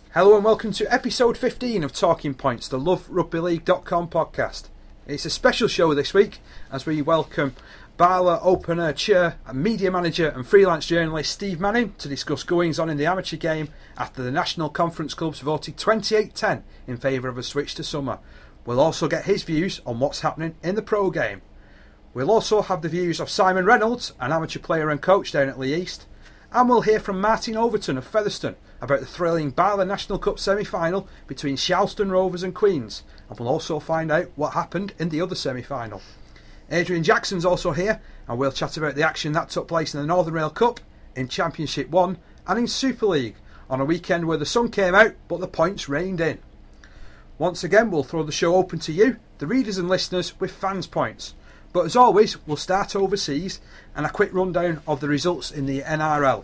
Hello and welcome to episode 15 of Talking Points, the LoveRugbyLeague.com podcast. It's a special show this week as we welcome Barla opener, chair, and media manager and freelance journalist Steve Manning to discuss goings on in the amateur game after the National Conference clubs voted 28-10 in favour of a switch to summer. We'll also get his views on what's happening in the pro game. We'll also have the views of Simon Reynolds, an amateur player and coach down at Leigh East, and we'll hear from Martin Overton of Featherstone about the thrilling Barla National Cup semi-final between Charleston Rovers and Queens, and we'll also find out what happened in the other semi-final. Adrian Jackson's also here, and we'll chat about the action that took place in the Northern Rail Cup, in Championship 1 and in Super League, on a weekend where the sun came out but the points rained in. Once again, we'll throw the show open to you, the readers and listeners, with fans' points. But as always, we'll start overseas and a quick rundown of the results in the NRL.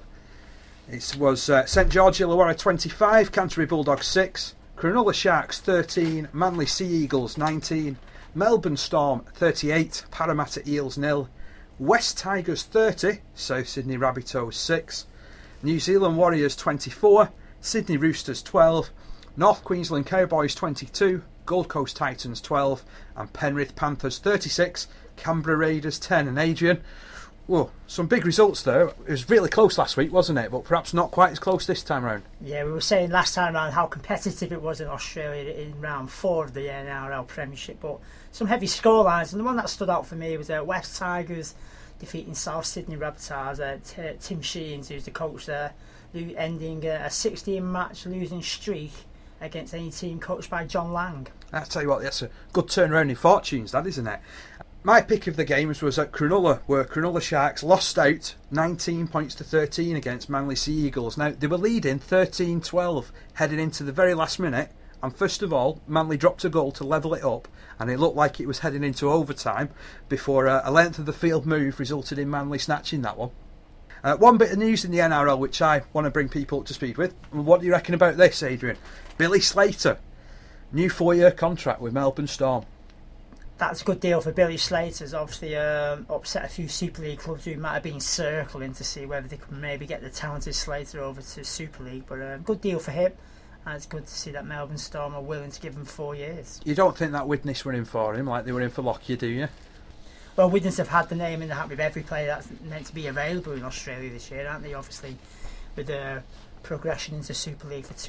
It was St George Illawarra 25, Canterbury Bulldogs 6, Cronulla Sharks 13, Manly Sea Eagles 19, Melbourne Storm 38, Parramatta Eels 0, West Tigers 30, South Sydney Rabbitohs 6, New Zealand Warriors 24, Sydney Roosters 12, North Queensland Cowboys 22, Gold Coast Titans 12 and Penrith Panthers 36, Canberra Raiders 10. And Adrian, whoa, some big results there. It was really close last week, wasn't it? But perhaps not quite as close this time around. Yeah, we were saying last time around how competitive it was in Australia in round 4 of the NRL Premiership, but some heavy scorelines, and the one that stood out for me was West Tigers defeating South Sydney Rabbitohs. Tim Sheens, who's the coach there, ending a 16-match losing streak against any team coached by John Lang. I tell you what, that's a good turnaround in fortunes, that, isn't it? My pick of the games was at Cronulla, where Cronulla Sharks lost out 19 points to 13 against Manly Sea Eagles. Now, they were leading 13-12 heading into the very last minute, and first of all, Manly dropped a goal to level it up, and it looked like it was heading into overtime before a length of the field move resulted in Manly snatching that one. One bit of news in the NRL which I want to bring people up to speed with. What do you reckon about this, Adrian? Billy Slater, new 4-year contract with Melbourne Storm. That's a good deal for Billy Slater. It's obviously upset a few Super League clubs who might have been circling to see whether they could maybe get the talented Slater over to Super League. But good deal for him, and it's good to see that Melbourne Storm are willing to give him 4 years. You don't think that Widnes were in for him like they were in for Lockyer, do you? Well, Widnes have had the name in the hat with every player that's meant to be available in Australia this year, aren't they? Obviously, with the progression into Super League for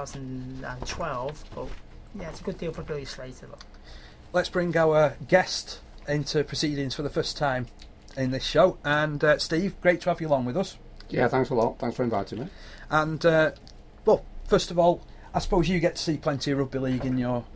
2012. But yeah, it's a good deal for Billy Slater. Look. Let's bring our guest into proceedings for the first time in this show. And Steve, great to have you along with us. Yeah, thanks a lot. Thanks for inviting me. And, well, first of all, I suppose you get to see plenty of rugby league in your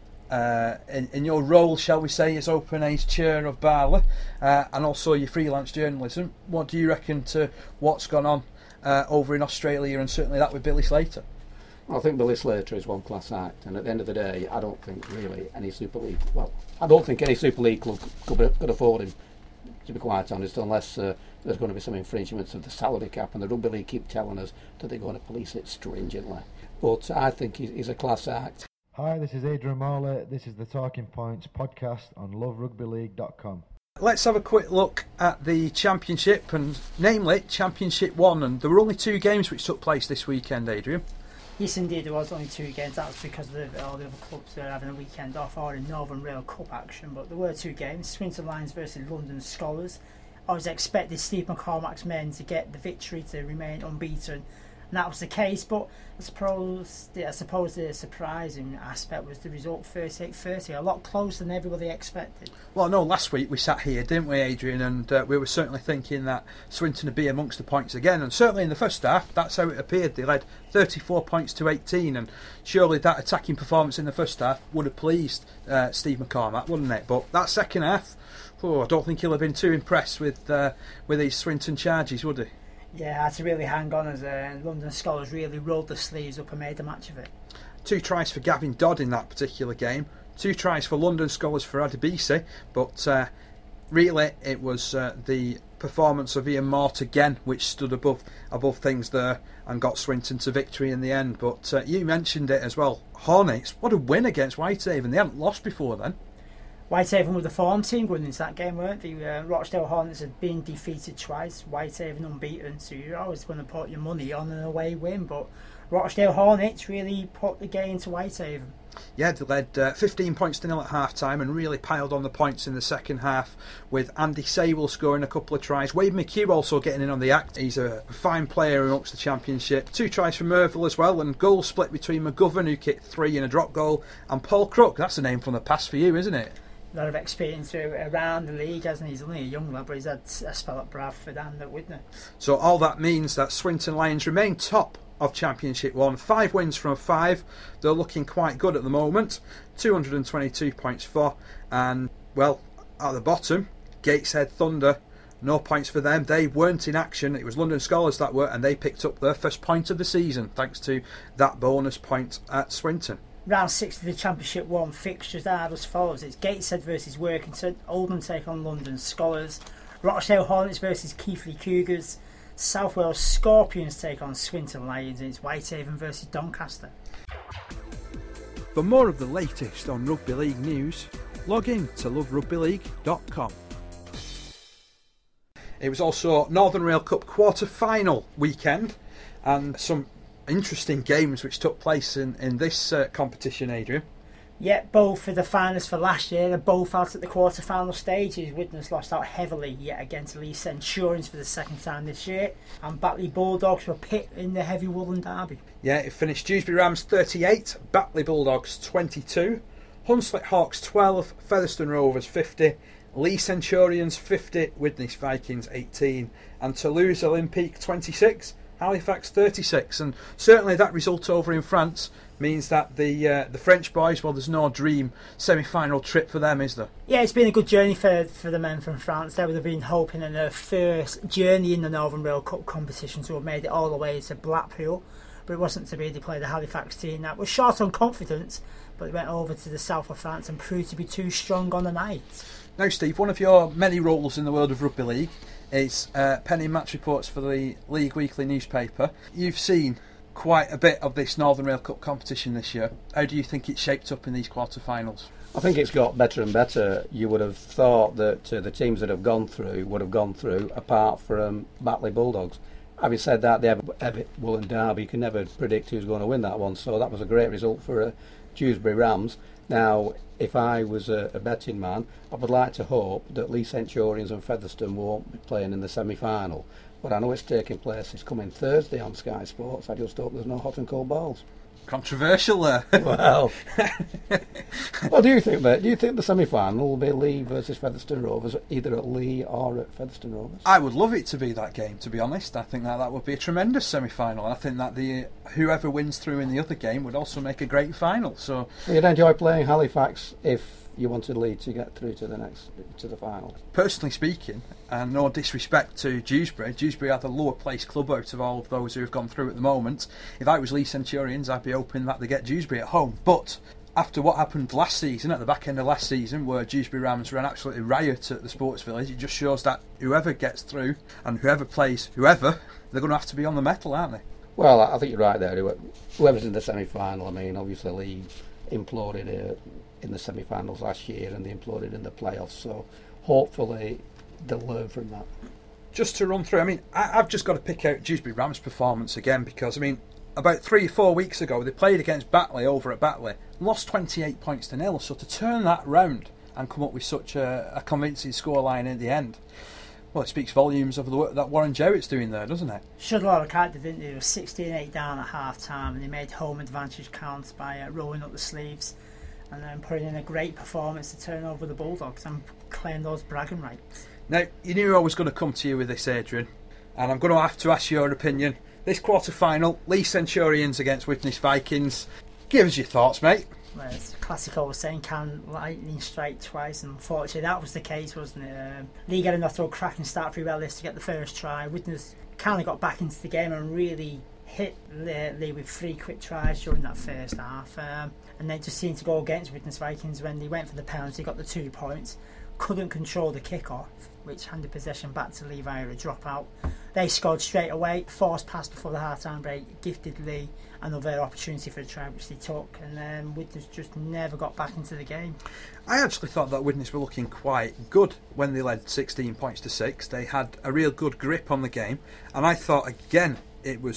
role, shall we say, as Open Age Chair of Barla, and also your freelance journalism. What do you reckon to what's gone on over in Australia, and certainly that with Billy Slater? I think Billy Slater is one class act, and at the end of the day, I don't think really any Super League. Well, I don't think any Super League club could afford him, to be quite honest, unless there's going to be some infringements of the salary cap, and the Rugby League keep telling us that they're going to police it stringently. But I think he's a class act. Hi, this is Adrian Marler. This is the Talking Points podcast on LoveRugbyLeague.com. Let's have a quick look at the Championship, and namely Championship 1. And there were only 2 games which took place this weekend, Adrian. Yes, indeed, there was only 2 games. That was because all the other clubs were having a weekend off or in Northern Rail Cup action. But there were 2 games: Swinton Lions versus London Scholars. I was expecting Steve McCormack's men to get the victory to remain unbeaten, and that was the case. But I suppose the surprising aspect was the result, 38-30, a lot closer than everybody expected. Well, no, last week we sat here, didn't we, Adrian, and we were certainly thinking that Swinton would be amongst the points again, and certainly in the first half that's how it appeared. They led 34 points to 18, and surely that attacking performance in the first half would have pleased Steve McCormack, wouldn't it? But that second half, I don't think he'll have been too impressed with these Swinton charges, would he? Yeah, I had to really hang on as London Scholars really rolled the sleeves up and made a match of it. 2 tries for Gavin Dodd in that particular game, 2 tries for London Scholars for Adebisi, but really it was the performance of Ian Mort again which stood above things there and got Swinton to victory in the end. But you mentioned it as well, Hornets, what a win against Whitehaven. They hadn't lost before then. Whitehaven were the form team going into that game, weren't they? Rochdale Hornets had been defeated twice, Whitehaven unbeaten, so you're always going to put your money on an away win, but Rochdale Hornets really put the game to Whitehaven. Yeah, they led 15 points to nil at half-time and really piled on the points in the second half, with Andy Sable scoring a couple of tries. Wade McHugh also getting in on the act. He's a fine player amongst the Championship. 2 tries from Merville as well, and goals split between McGovern, who kicked 3 in a drop goal, and Paul Crook. That's a name from the past for you, isn't it? A lot of experience around the league, hasn't he? He's only a young lad, but he's had a spell at Bradford and at Widnes. So all that means that Swinton Lions remain top of Championship 1, 5 wins from 5. They're looking quite good at the moment. 222 points for, and well, at the bottom, Gateshead Thunder, no points for them. They weren't in action. It was London Scholars that were, and they picked up their first point of the season thanks to that bonus point at Swinton. Round 6 of the Championship 1 fixtures are as follows. It's Gateshead versus Workington, Oldham take on London Scholars, Rochdale Hornets versus Keighley Cougars, South Wales Scorpions take on Swinton Lions, and it's Whitehaven versus Doncaster. For more of the latest on rugby league news, log in to loverugbyleague.com. It was also Northern Rail Cup quarter-final weekend, and some interesting games which took place in this competition, Adrian. Yeah, both of the finalists for last year are both out at the quarter-final stages. Widnes lost out heavily yet again to Leigh Centurions for the second time this year, and Batley Bulldogs were pit in the heavy woolen derby. Yeah, it finished Dewsbury Rams 38, Batley Bulldogs 22, Hunslet Hawks 12, Featherstone Rovers 50, Leigh Centurions 50, Widnes Vikings 18, and Toulouse Olympique 26, Halifax 36. And certainly that result over in France means that the French boys, well, there's no dream semi-final trip for them, is there? Yeah, it's been a good journey for the men from France. They would have been hoping in their first journey in the Northern Rail Cup competition to have made it all the way to Blackpool, but it wasn't to be. They played the Halifax team that was short on confidence, but they went over to the south of France and proved to be too strong on the night. Now, Steve, one of your many roles in the world of rugby league is penning match reports for the League Weekly newspaper. You've seen quite a bit of this Northern Rail Cup competition this year. How do you think it's shaped up in these quarter-finals? I think it's got better and better. You would have thought that the teams that have gone through would have gone through, apart from Batley Bulldogs. Having said that, they have a woolen derby. You can never predict who's going to win that one, so that was a great result for Dewsbury Rams. Now, if I was a betting man, I would like to hope that Leigh Centurions and Featherstone won't be playing in the semi-final. But I know it's taking place. It's coming Thursday on Sky Sports. I just hope there's no hot and cold balls. Controversial there. Well, what do you think, mate? Do you think the semi-final will be Leigh versus Featherstone Rovers, either at Leigh or at Featherstone Rovers? I would love it to be that game, to be honest. I think that would be a tremendous semi-final. I think that whoever wins through in the other game would also make a great final. So you'd enjoy playing Halifax if you wanted Leigh to get through to the final. Personally speaking, and no disrespect to Dewsbury are the lower placed club out of all of those who have gone through at the moment. If I was Leigh Centurions, I'd be hoping that they get Dewsbury at home. But after what happened last season, at the back end of last season, where Dewsbury Rams ran absolutely riot at the Sports Village, it just shows that whoever gets through and whoever plays whoever, they're going to have to be on the metal, aren't they? Well, I think you're right there. Whoever's in the semi-final, I mean, obviously Leigh imploded in the semi-finals last year, and they imploded in the playoffs, so hopefully they'll learn from that. Just to run through, I mean, I've just got to pick out Dewsbury Rams' performance again, because, I mean, about 3 or 4 weeks ago they played against Batley over at Batley, lost 28 points to 0, so to turn that round and come up with such a convincing scoreline in the end, well, it speaks volumes of the work that Warren Jewett's doing there, doesn't it? Showed a lot of character, didn't they? They were 16-8 down at half-time, and they made home advantage count by rolling up the sleeves and then putting in a great performance to turn over the Bulldogs and claim those bragging rights. Now, you knew I was going to come to you with this, Adrian, and I'm going to have to ask your opinion. This quarter-final, Leigh Centurions against Widnes Vikings. Give us your thoughts, mate. Well, it's a classic old saying, can lightning strike twice? And unfortunately, that was the case, wasn't it? Leigh got enough to a cracking start for Ellis to get the first try. Widnes kind of got back into the game and really hit Leigh with 3 quick tries during that first half. And they just seemed to go against Widnes Vikings when they went for the penalty, got the 2 points. Couldn't control the kick-off, which handed possession back to Leigh via a dropout. They scored straight away, forced pass before the half-time break, gifted Leigh another opportunity for a try, which they took, and then Widnes just never got back into the game. I actually thought that Widnes were looking quite good when they led 16 points to 6. They had a real good grip on the game, and I thought, again, it was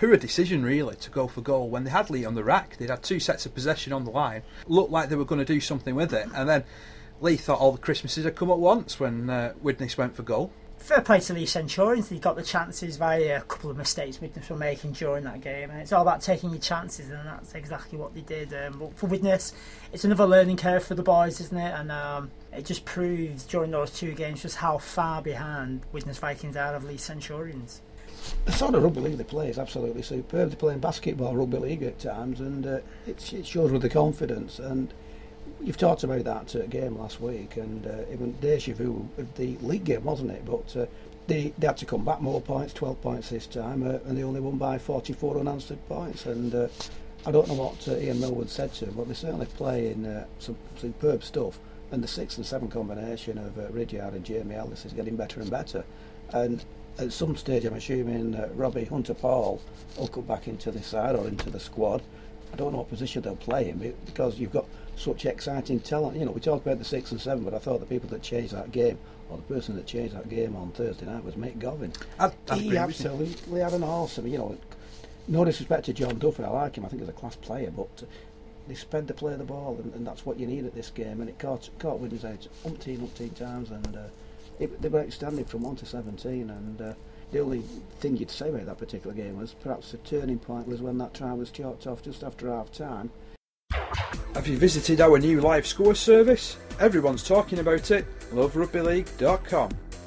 poor decision really to go for goal when they had Lee on the rack. They'd had 2 sets of possession on the line, looked like they were going to do something with it, and then Lee thought all the Christmases had come at once when Widnes went for goal. Fair play to Leigh Centurions. They got the chances via a couple of mistakes Widnes were making during that game, and it's all about taking your chances, and that's exactly what they did. But for Widnes, it's another learning curve for the boys, isn't it? And it just proves during those 2 games just how far behind Widnes Vikings are of Leigh Centurions. The sort of rugby league they play is absolutely superb. They're playing basketball rugby league at times, and it shows with the confidence. And you've talked about that game last week, and it went deja vu of the league game, wasn't it? But they had to come back more points, 12 points this time, and they only won by 44 unanswered points. And I don't know what Ian Millwood said to them, but they're certainly playing some superb stuff. And the 6 and 7 combination of Ridyard and Jamie Ellis is getting better and better. And at some stage, I'm assuming Robbie Hunter-Paul will come back into the side or into the squad. I don't know what position they'll play in, because you've got such exciting talent. You know, we talked about the 6 and 7, but I thought the people that changed that game, or the person that changed that game on Thursday night, was Mick Govin. He absolutely had an awesome, you know, no disrespect to John Duffy, I like him, I think he's a class player, but they sped the play of the ball, and that's what you need at this game, and it caught Widnes out umpteen times, and they were outstanding from 1 to 17, and the only thing you'd say about that particular game was perhaps the turning point was when that try was chalked off just after half time. Have you visited our new live score service? Everyone's talking about it. LoveRugbyLeague.com.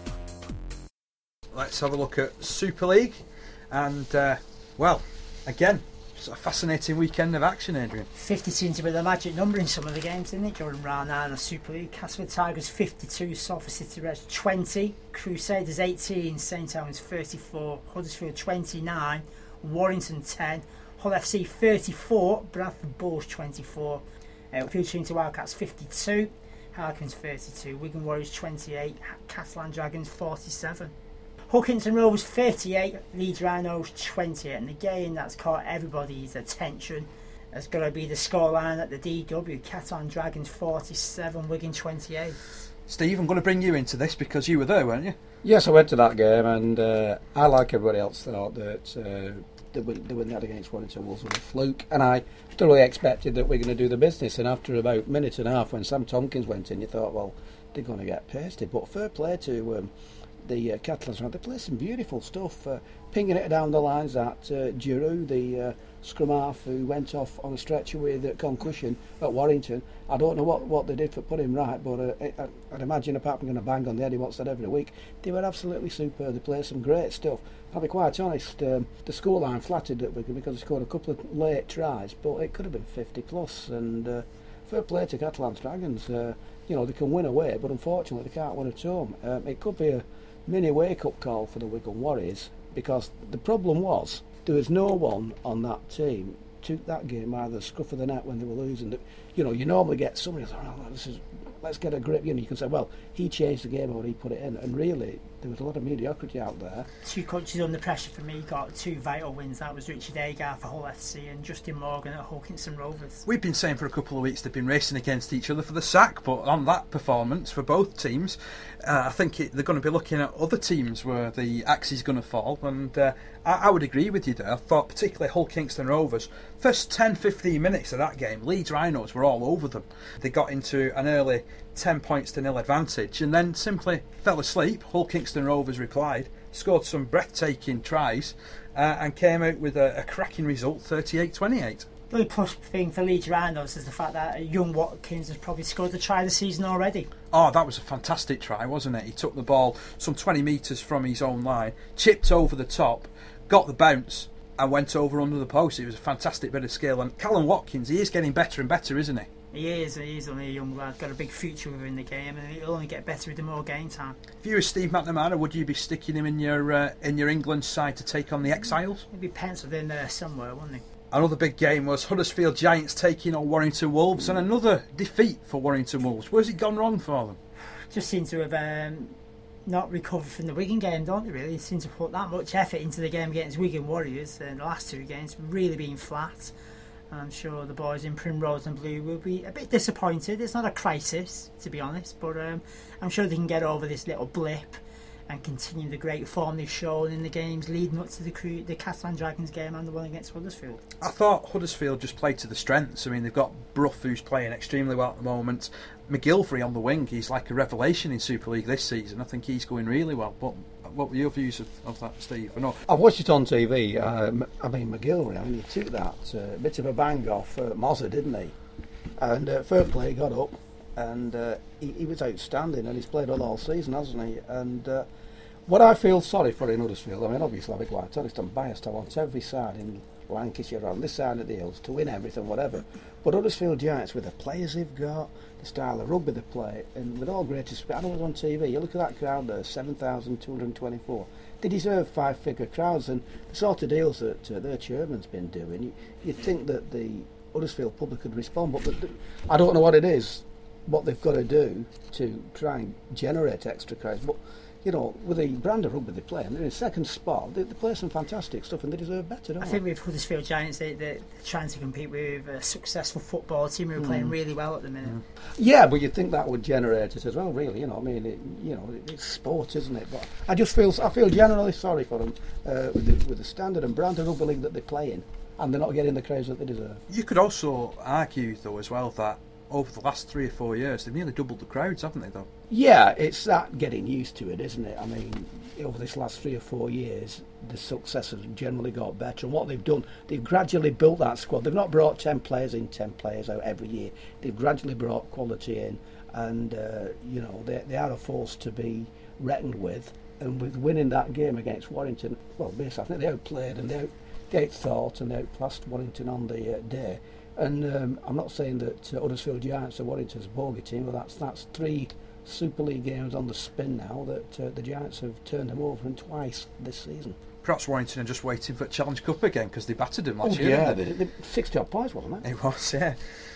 Let's have a look at Super League, and well, again, it's a fascinating weekend of action, Adrian. 50 seems to be the magic number in some of the games, isn't it? During round 9 of Super League, Castleford Tigers 52, Salford City Reds 20, Crusaders 18, St Helens 34, Huddersfield 29, Warrington 10, Hull FC 34, Bradford Bulls 24, Field Trinity Wildcats 52, Harlequins 32, Wigan Warriors 28, Catalan Dragons 47. Hull Kingston Rovers 38, Leeds Rhinos 20, and the game that's caught everybody's attention has got to be the scoreline at the DW. Catalan Dragons 47, Wigan 28. Steve, I'm going to bring you into this because you were there, weren't you? Yes, I went to that game, and I, like everybody else, thought that the win they had against Warrington Wolves was a fluke, and I thoroughly expected that we're going to do the business. And after about a minute and a half, when Sam Tompkins went in, you thought, well, they're going to get pasted. But fair play to the Catalans. They play some beautiful stuff, pinging it down the lines at Giroud, the scrum half who went off on a stretcher with concussion at Warrington. I don't know what they did for put him right, but I'd imagine, apart from going to bang on the head, he wants that every week. They were absolutely superb. They played some great stuff. I'll be quite honest, the scoreline flattered at Wigan because they scored a couple of late tries, but it could have been 50 plus. And fair play to Catalan Dragons. You know, they can win away, but unfortunately they can't win at home. It could be a mini wake-up call for the Wigan Warriors, because the problem was there was no one on that team took that game out of the scruff of the net when they were losing. You know, you normally get somebody who's like, oh, let's get a grip. You know, you can say, well, he changed the game or he put it in, and really there was a lot of mediocrity out there. 2 coaches under pressure for me got 2 vital wins. That was Richard Agar for Hull FC and Justin Morgan at Hull Kingston Rovers. We've been saying for a couple of weeks they've been racing against each other for the sack, but on that performance for both teams, I think they're going to be looking at other teams where the axe is going to fall, and I would agree with you there. I thought particularly Hull Kingston Rovers, first 10-15 minutes of that game, Leeds Rhinos were all over them. They got into an early 10 points to nil advantage and then simply fell asleep. Hull Kingston Rovers replied, scored some breathtaking tries and came out with a cracking result, 38-28. The only plus thing for Leeds Rhinos is the fact that young Watkins has probably scored the try of the season already. Oh, that was a fantastic try, wasn't it? He took the ball some 20 metres from his own line, chipped over the top, got the bounce and went over under the post. It was a fantastic bit of skill, and Callum Watkins, he is getting better and better, isn't he? He is. He's only a young lad, got a big future within the game, and he'll only get better with the more game time. If you were Steve McNamara, would you be sticking him in your England side to take on the Exiles? He'd be penciled in there somewhere, wouldn't he? Another big game was Huddersfield Giants taking on Warrington Wolves, and another defeat for Warrington Wolves. Where's it gone wrong for them? Just seem to have not recovered from the Wigan game, don't they, really? They seem to put that much effort into the game against Wigan Warriors, and the last 2 games really been flat. I'm sure the boys in Primrose and Blue will be a bit disappointed. It's not a crisis, to be honest, but I'm sure they can get over this little blip and continue the great form they've shown in the games leading up to the Catalan Dragons game and the one against Huddersfield. I thought Huddersfield just played to the strengths. I mean, they've got Brough, who's playing extremely well at the moment. McGilvery on the wing, he's like a revelation in Super League this season. I think he's going really well. But what were your views of that, Steve? I know I've watched it on TV. I mean, McGilvery, he took that bit of a bang off Mozza, didn't he? And fair play, got up, and he was outstanding, and he's played all season, hasn't he? And what I feel sorry for in Huddersfield, I mean, obviously, I'll be quite honest, I'm biased. I want every side in Lancashire, on this side of the hills, to win everything, whatever. But Huddersfield Giants, with the players they've got, the style of rugby they play, and with all great respect, I know it was on TV, you look at that crowd there, 7,224. They deserve five-figure crowds, and the sort of deals that their chairman's been doing, you'd think that the Huddersfield public could respond, but I don't know what it is, what they've got to do to try and generate extra crowds. But you know, with the brand of rugby they play, and they're in second spot, they play some fantastic stuff, and they deserve better, don't they? I think with Huddersfield Giants, they're trying to compete with a successful football team who are playing really well at the minute. Yeah, but you'd think that would generate it as well, really. You know, I mean, it's sport, isn't it? But I feel generally sorry for them with the standard and brand of rugby league that they play in, and they're not getting the crowds that they deserve. you could also argue, though, as well, that over the last 3 or 4 years, they've nearly doubled the crowds, haven't they, though? Yeah, it's that getting used to it, isn't it? I mean, over this last 3 or 4 years, the success has generally got better. And what they've done, they've gradually built that squad. They've not brought 10 players in, 10 players out every year. They've gradually brought quality in. And, you know, they are a force to be reckoned with. And with winning that game against Warrington, well, basically, I think they outplayed and they outthought and they outclassed Warrington on the day. And I'm not saying that Huddersfield Giants are Warrington's bogey team, but that's 3 Super League games on the spin now that the Giants have turned them over and twice this season. Perhaps Warrington are just waiting for Challenge Cup again because they battered them last year. Yeah, they 60 odd points, wasn't it? It was, yeah.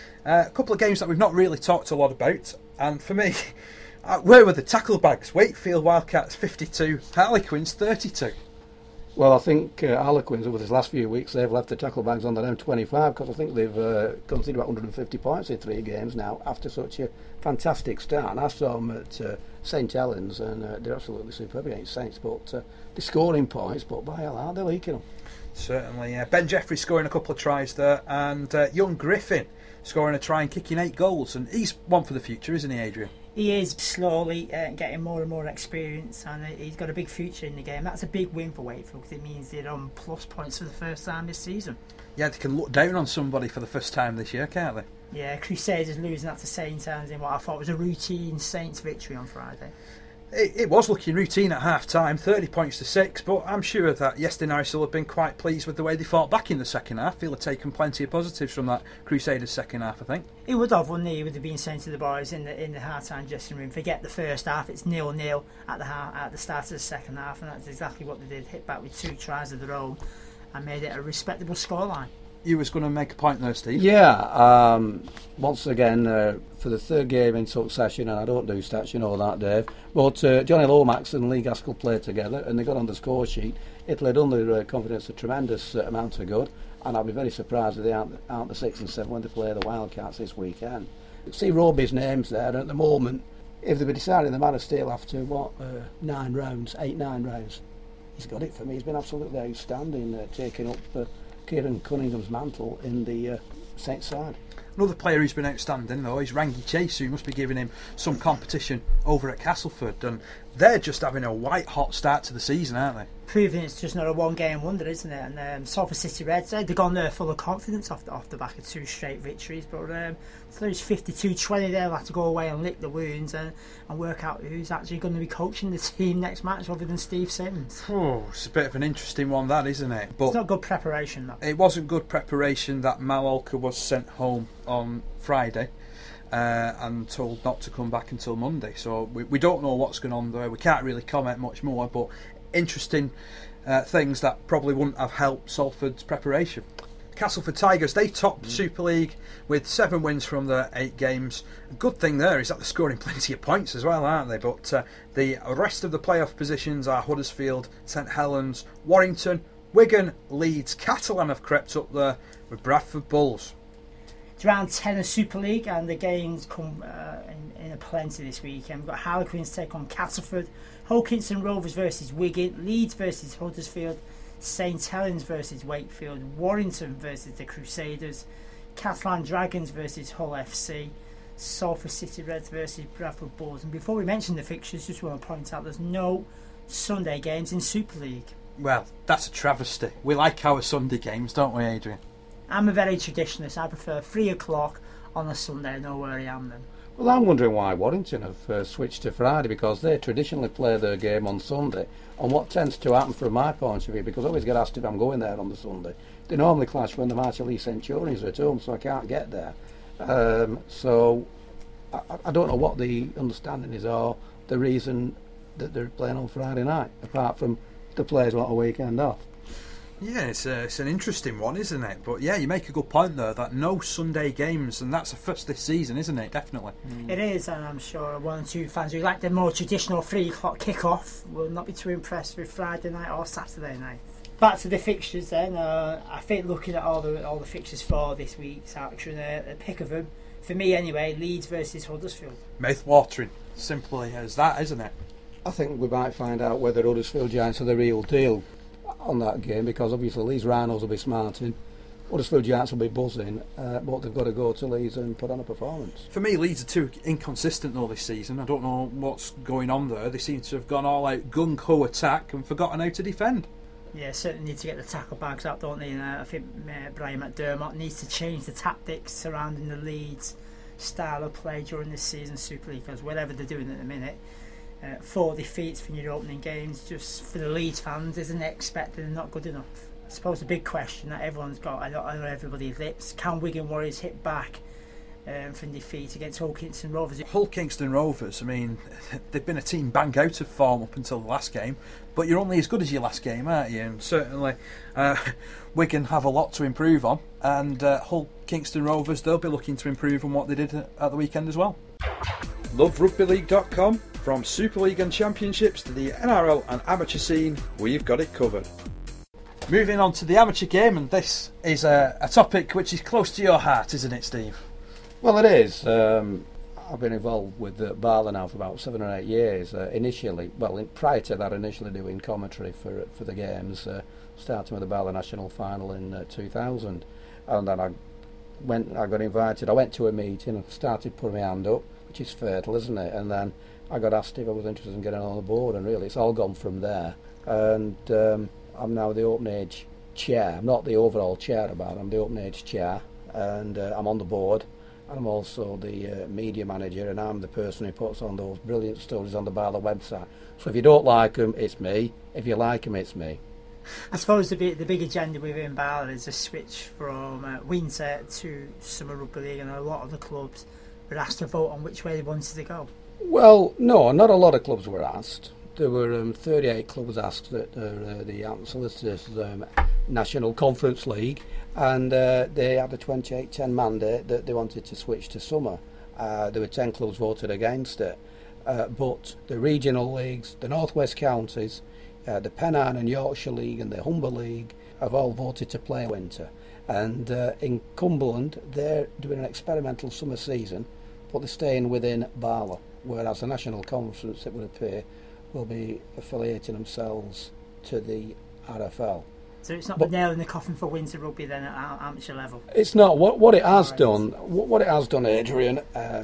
A couple of games that we've not really talked a lot about, and for me, where were the tackle bags? Wakefield Wildcats 52, Harlequins 32. Well, I think Harlequins over these last few weeks they've left the tackle bags on their own 25 because I think they've conceded about 150 points in 3 games now after such a fantastic start. And I saw them at St Helens and they're absolutely superb against Saints, but they're scoring points, but by hell are they leaking them? Certainly, yeah. Ben Jeffrey scoring a couple of tries there, and young Griffin scoring a try and kicking 8 goals, and he's one for the future, isn't he, Adrian? He is slowly getting more and more experience, and he's got a big future in the game. That's a big win for Wakefield because it means they're on plus points for the first time this season. Yeah, they can look down on somebody for the first time this year, can't they? Yeah, Crusaders losing that to St Helens in what I thought was a routine Saints victory on Friday. It was looking routine at half time, 30 points to 6, but I'm sure that Iestyn Norris will have been quite pleased with the way they fought back in the second half. He'll have taken plenty of positives from that Crusaders second half, I think. He would have, wouldn't he? He would have been saying to the boys in the half-time dressing room, forget the first half, it's 0-0 at the start of the second half, and that's exactly what they did, hit back with 2 tries of their own and made it a respectable scoreline. You was going to make a point there, Steve. Yeah, once again, for the 3rd game in succession, and I don't do stats, you know that, Dave, but Johnny Lomax and Lee Gaskell played together and they got on the score sheet. Italy had done their confidence a tremendous amount of good, and I'll be very surprised if they aren't the 6 and 7 when they play the Wildcats this weekend. See Roby's name's there, and at the moment, if they were deciding the Man of Steel after, 9 rounds, 8-9 rounds, he's got it for me. He's been absolutely outstanding, taking up Kieran Cunningham's mantle in the Saints side. Another player who's been outstanding, though, is Rangi Chase, who must be giving him some competition over at Castleford. And they're just having a white-hot start to the season, aren't they? Proving it's just not a one-game wonder, isn't it? And Salford City Reds, they've gone there full of confidence off the back of 2 straight victories. But so there's 52-20, they'll have to go away and lick the wounds and work out who's actually going to be coaching the team next match other than Steve Sims. Oh, it's a bit of an interesting one, that, isn't it? But it's not good preparation, though. It wasn't good preparation that Mal Olker was sent home on Friday and told not to come back until Monday. So we don't know what's going on there. We can't really comment much more, but interesting things that probably wouldn't have helped Salford's preparation. Castleford Tigers, they topped Super League with 7 wins from their 8 games. A good thing there is that they're scoring plenty of points as well, aren't they? But the rest of the playoff positions are Huddersfield, St Helens, Warrington, Wigan, Leeds, Catalan have crept up there with Bradford Bulls. It's round 10 of Super League, and the games come in a plenty this weekend. We've got Harlequins take on Castleford, Hull Kingston Rovers versus Wigan, Leeds versus Huddersfield, St Helens versus Wakefield, Warrington versus the Crusaders, Catalan Dragons versus Hull FC, Salford City Reds versus Bradford Bulls. And before we mention the fixtures, just want to point out there's no Sunday games in Super League. Well, that's a travesty. We like our Sunday games, don't we, Adrian? I'm a very traditionalist. I prefer 3 o'clock on a Sunday. I know where I am then. Well, I'm wondering why Warrington have switched to Friday, because they traditionally play their game on Sunday. And what tends to happen from my point of view, because I always get asked if I'm going there on the Sunday, they normally clash when the Marshall Lee Centurions are at home, so I can't get there. So I don't know what the understanding is or the reason that they're playing on Friday night, apart from the players want a weekend off. Yeah, it's an interesting one, isn't it? But yeah, you make a good point there, that no Sunday games, and that's a first this season, isn't it? Definitely. It is, and I'm sure one or two fans who like the more traditional 3 o'clock kick-off will not be too impressed with Friday night or Saturday night. Back to the fixtures then. I think looking at all the fixtures for this week's action, a pick of them, for me anyway, Leeds versus Huddersfield. Mouth-watering, simply as that, isn't it? I think we might find out whether Huddersfield Giants are the real deal on that game, because obviously Leeds Rhinos will be smarting, Huddersfield Giants will be buzzing, but they've got to go to Leeds and put on a performance. For me, Leeds are too inconsistent though this season. I don't know what's going on there. They seem to have gone all out gung-ho attack and forgotten how to defend. Yeah, certainly need to get the tackle bags up, don't they? And I think Brian McDermott needs to change the tactics surrounding the Leeds style of play during this season Super League, because whatever they're doing at the minute, 4 defeats from your opening games, just for the Leeds fans, isn't expected and not good enough. I suppose the big question that everyone's got on everybody's lips: can Wigan Warriors hit back from defeat against Hull Kingston Rovers? Hull Kingston Rovers, I mean, they've been a team bang out of form up until the last game, but you're only as good as your last game, aren't you? And certainly Wigan have a lot to improve on, and Hull Kingston Rovers, they'll be looking to improve on what they did at the weekend as well. LoveRugbyLeague.com. From Super League and Championships to the NRL and amateur scene, we've got it covered. Moving on to the amateur game, and this is a topic which is close to your heart, isn't it, Steve? Well, it is. I've been involved with Barla now for about 7 or 8 years. Prior to that, initially doing commentary for the games, starting with the Barla National Final in 2000. And then I got invited. I went to a meeting and started putting my hand up, which is fatal, isn't it? And then I got asked if I was interested in getting on the board, and really it's all gone from there. And I'm now the Open Age chair. I'm not the overall chair about it, I'm the Open Age chair, and I'm on the board, and I'm also the media manager, and I'm the person who puts on those brilliant stories on the Barla website. So if you don't like them, it's me. If you like them, it's me. I suppose the big agenda within Barla is a switch from winter to summer rugby league, and a lot of the clubs were asked to vote on which way they wanted to go. Well, no, not a lot of clubs were asked. There were 38 clubs asked at the Ant Solicitors National Conference League, and they had a 28-10 mandate that they wanted to switch to summer. There were 10 clubs voted against it, but the regional leagues, the North West Counties, the Pennine and Yorkshire League and the Humber League have all voted to play winter. And in Cumberland, they're doing an experimental summer season, but they're staying within Barla, whereas the National Conference, it would appear, will be affiliating themselves to the RFL. So it's not the nail in the coffin for winter rugby then at amateur level? It's not. What it has done, Adrian,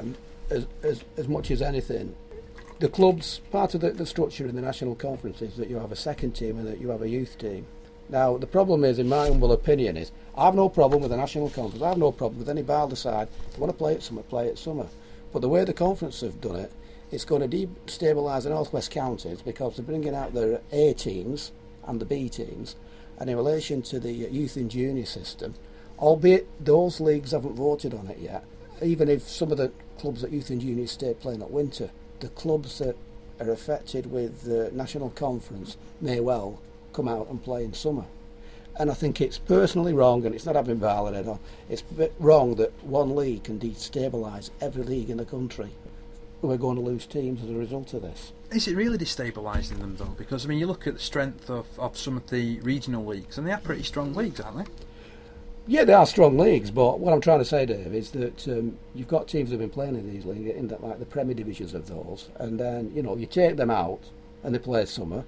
as much as anything, the clubs, part of the structure in the National Conference is that you have a second team and that you have a youth team. Now, the problem is, in my humble opinion, is I have no problem with the National Conference. I have no problem with any Barla side. If they want to play it summer, play it summer. But the way the conference have done it, it's going to destabilise the North West Counties, because they're bringing out their A teams and the B teams. And in relation to the youth and junior system, albeit those leagues haven't voted on it yet, even if some of the clubs at youth and junior stay playing at winter, the clubs that are affected with the National Conference may well come out and play in summer. And I think it's personally wrong, and it's not having Barla at all, it's a bit wrong that one league can destabilise every league in the country. We're going to lose teams as a result of this. Is it really destabilising them though? Because I mean, you look at the strength of some of the regional leagues, and they are pretty strong leagues, aren't they? Yeah, they are strong leagues, but what I'm trying to say, Dave, is that you've got teams that have been playing in these leagues, in that, like the Premier Divisions of those, and then you take them out and they play summer.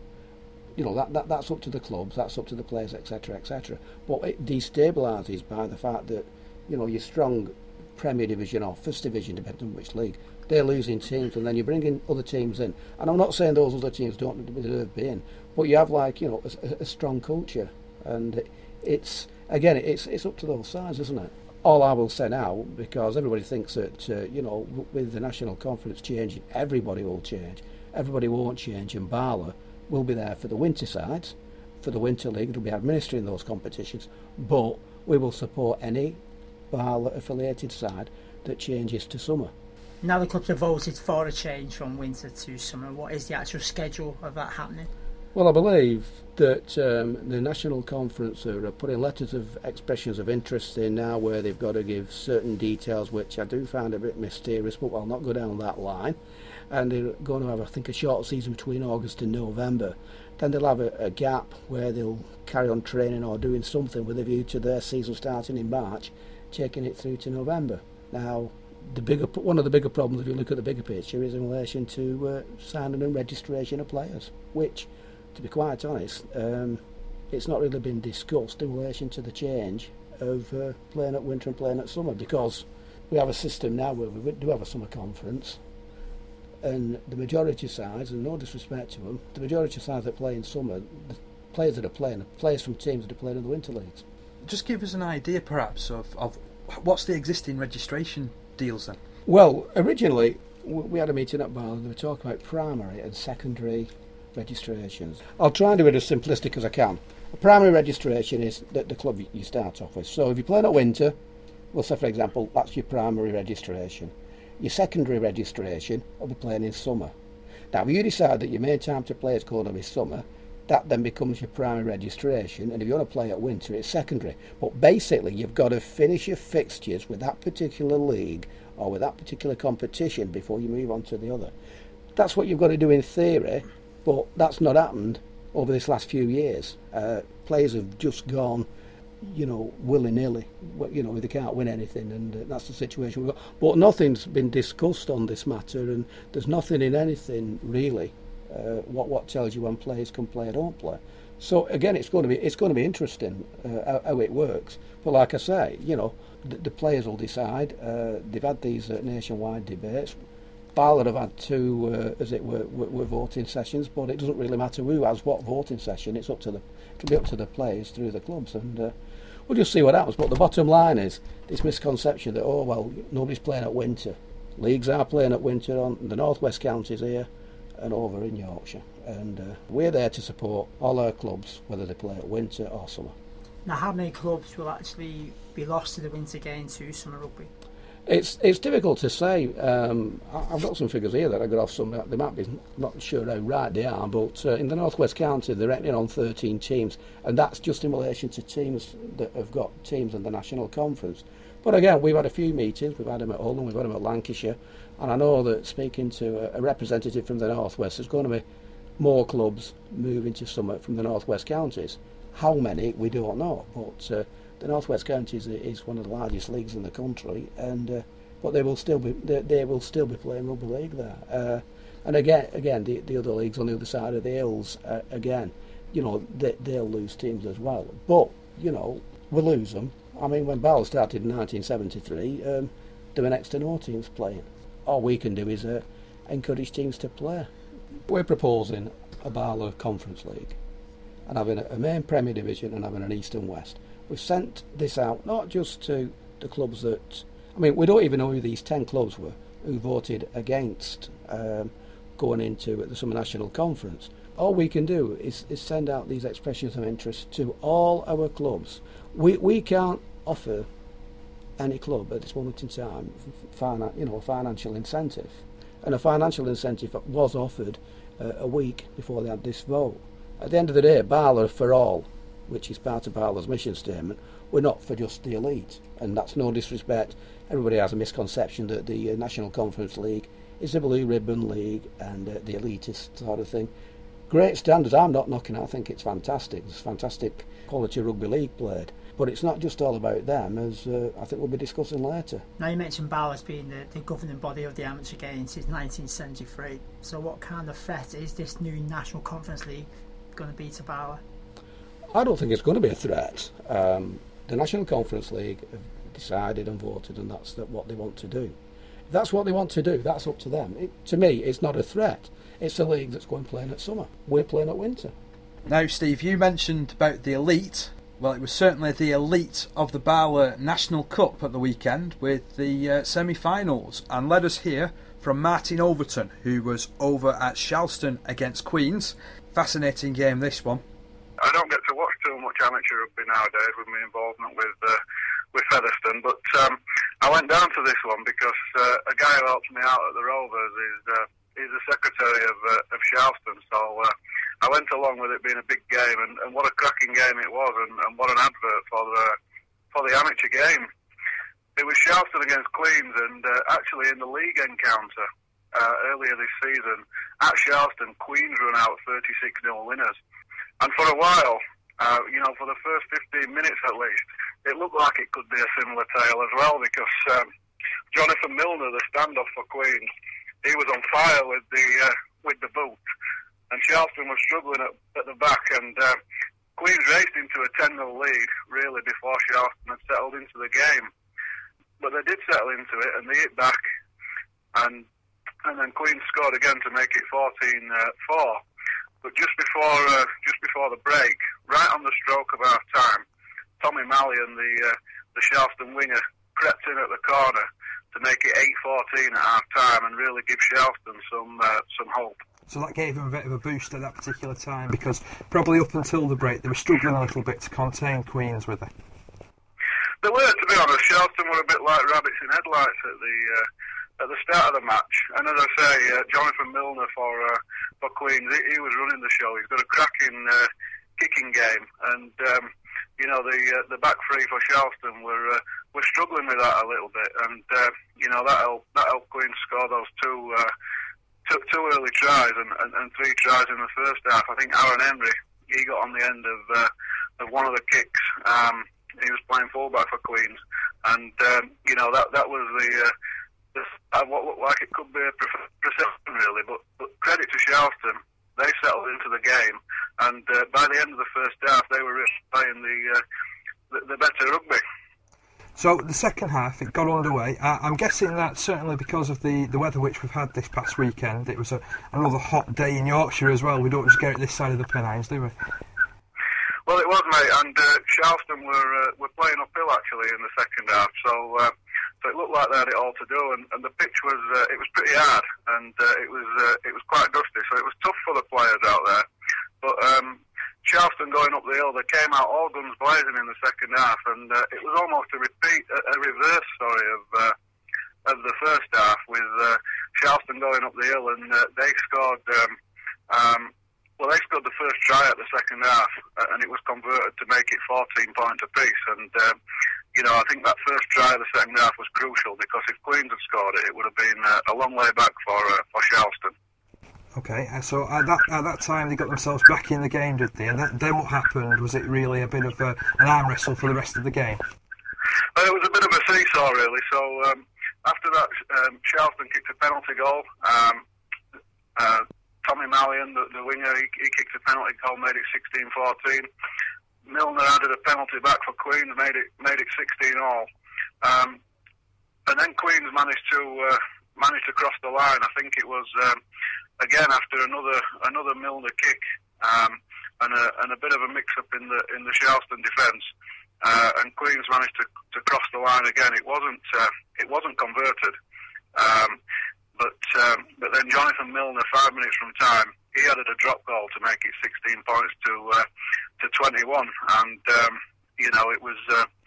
That's up to the clubs, that's up to the players, etc., etc. But it destabilises by the fact that your strong Premier Division or First Division, depending on which league, they're losing teams, and then you bring in other teams in. And I'm not saying those other teams don't deserve being, but you have a strong culture, and it's up to those sides, isn't it? All I will say now, because everybody thinks that with the National Conference changing, everybody will change. Everybody won't change, and Barlow will be there for the winter sides, for the Winter League. It'll be administering those competitions, but we will support any Barlow affiliated side that changes to summer. Now the clubs have voted for a change from winter to summer. What is the actual schedule of that happening? Well, I believe that the National Conference are putting letters of expressions of interest in now, where they've got to give certain details, which I do find a bit mysterious, but I'll not go down that line. And they're going to have, I think, a short season between August and November. Then they'll have a gap where they'll carry on training or doing something with a view to their season starting in March, taking it through to November. Now, one of the bigger problems, if you look at the bigger picture, is in relation to signing and registration of players, which, to be quite honest, it's not really been discussed in relation to the change of playing at winter and playing at summer, because we have a system now where we do have a summer conference, and the majority of sides, and no disrespect to them, the majority of sides that play in summer, the players that are playing, are players from teams that are playing in the winter leagues. Just give us an idea, perhaps, of what's the existing registration deals then? Well, originally we had a meeting at Barlow and they were talking about primary and secondary registrations. I'll try and do it as simplistic as I can. A primary registration is the club you start off with. So if you're playing at winter, we'll say, for example, that's your primary registration. Your secondary registration will be playing in summer. Now, if you decide that your main time to play is going to be summer, that then becomes your primary registration, and if you want to play at winter, it's secondary. But basically, you've got to finish your fixtures with that particular league or with that particular competition before you move on to the other. That's what you've got to do in theory, but that's not happened over this last few years. Players have just gone, willy-nilly, they can't win anything, and that's the situation we've got. But nothing's been discussed on this matter, and there's nothing in anything really what tells you when players can play or don't play. So again, it's going to be interesting how it works. But like I say, the players will decide. They've had these nationwide debates. Barlow have had two, as it were voting sessions, but it doesn't really matter who has what voting session. It'll be up to the players through the clubs, and we'll just see what happens. But the bottom line is this misconception that nobody's playing at winter. Leagues are playing at winter on the northwest counties here and over in Yorkshire, and we're there to support all our clubs, whether they play at winter or summer. Now, how many clubs will actually be lost to the winter game to summer rugby? It's difficult to say. I've got some figures here that I got off some. They might be, not sure how right they are, but in the northwest county they're reckoning on 13 teams, and that's just in relation to teams that have got teams in the National Conference. But again, we've had a few meetings. We've had them at Hull, we've had them at Lancashire, and I know that speaking to a representative from the northwest, there's going to be more clubs moving to summer from the northwest counties. How many, we don't know, but the northwest counties is one of the largest leagues in the country, and but they will still be playing rugby league there. And again, the other leagues on the other side of the hills, again, they'll lose teams as well. But we'll lose them. I mean, when Barlow started in 1973, there were next to no teams playing. All we can do is encourage teams to play. We're proposing a Barlow Conference League and having a main Premier Division and having an East and West. We've sent this out not just to the clubs that... I mean, we don't even know who these 10 clubs were who voted against going into the Summer National Conference. All we can do is send out these expressions of interest to all our clubs. We can't offer any club at this moment in time a financial incentive. And a financial incentive was offered a week before they had this vote. At the end of the day, Barlow for all, which is part of Barlow's mission statement, we're not for just the elite. And that's no disrespect. Everybody has a misconception that the National Conference League is a blue ribbon league and the elitist sort of thing. Great standards. I'm not knocking it. I think it's fantastic. It's fantastic quality rugby league played. But it's not just all about them, as I think we'll be discussing later. Now, you mentioned Bauer's been the governing body of the amateur game since 1973. So what kind of threat is this new National Conference League going to be to Bauer? I don't think it's going to be a threat. The National Conference League have decided and voted, and that's what they want to do. If that's what they want to do, that's up to them. To me, it's not a threat. It's a league that's going playing at summer. We're playing at winter. Now, Steve, you mentioned about the elite. Well, it was certainly the elite of the Bauer National Cup at the weekend with the semi-finals. And let us hear from Martin Overton, who was over at Charleston against Queens. Fascinating game, this one. I don't get to watch too much amateur rugby nowadays with my involvement with Featherstone, but I went down to this one because a guy who helps me out at the Rovers is the secretary of Charleston, so I went along with it being a big game, and what a cracking game it was, and what an advert for the amateur game. It was Charleston against Queens, and actually in the league encounter earlier this season at Charleston, Queens run out 36-0 winners. And for a while, for the first 15 minutes at least, it looked like it could be a similar tale as well, because Jonathan Milner, the standoff for Queens, he was on fire with the boot, and Charleston was struggling at the back, and Queens raced into a 10-0 lead really before Charleston had settled into the game. But they did settle into it, and they hit back, and then Queens scored again to make it 14-4. But just before the break, right on the stroke of half time, Tommy Mallion, the Charleston winger, crept in at the corner to make it 8-14 at half time and really give Charleston some hope. So that gave them a bit of a boost at that particular time, because probably up until the break they were struggling a little bit to contain Queens, were they? They were, to be honest. Charleston were a bit like rabbits in headlights at the start of the match, and as I say, Jonathan Milner for Queens, he was running the show. He's got a cracking kicking game, and the back three for Charleston were struggling with that a little bit, and that helped Queens score those two early tries and 3 tries in the first half. I think Aaron Henry, he got on the end of one of the kicks. He was playing fullback for Queens, and that was what looked like it could be a procession really, but credit to Charleston, they settled into the game, and by the end of the first half they were really playing the better rugby. So the second half, it got underway. I'm guessing that certainly because of the weather which we've had this past weekend, it was another hot day in Yorkshire as well. We don't just get it this side of the Pennines, do we? Well, it was, mate, and Charleston were playing uphill actually in the second half, so it looked like they had it all to do, and the pitch was pretty hard, and it was quite dusty, so it was tough for the players out there. But Charleston going up the hill, they came out all guns blazing in the second half, and it was almost a reverse of the first half, with Charleston going up the hill, and they scored. They scored the first try at the second half, and it was converted to make it 14 points apiece. And I think that first try of the second half was crucial, because if Queens had scored it, it would have been a long way back for Charleston. Okay, so at that time they got themselves back in the game, did they? And then what happened? Was it really a bit of an arm wrestle for the rest of the game? It was a bit of a seesaw, really. So after that, Charleston kicked a penalty goal. Tommy Mallion, the winger, he kicked a penalty goal, made it 16-14. Milner added a penalty back for Queens, made it 16-all. And then Queens managed to cross the line. I think it was again after another Milner kick and a bit of a mix-up in the Charleston defence. And Queens managed to cross the line again. It wasn't converted. But then Jonathan Milner, 5 minutes from time, he added a drop goal to make it 16 points to 21, and it was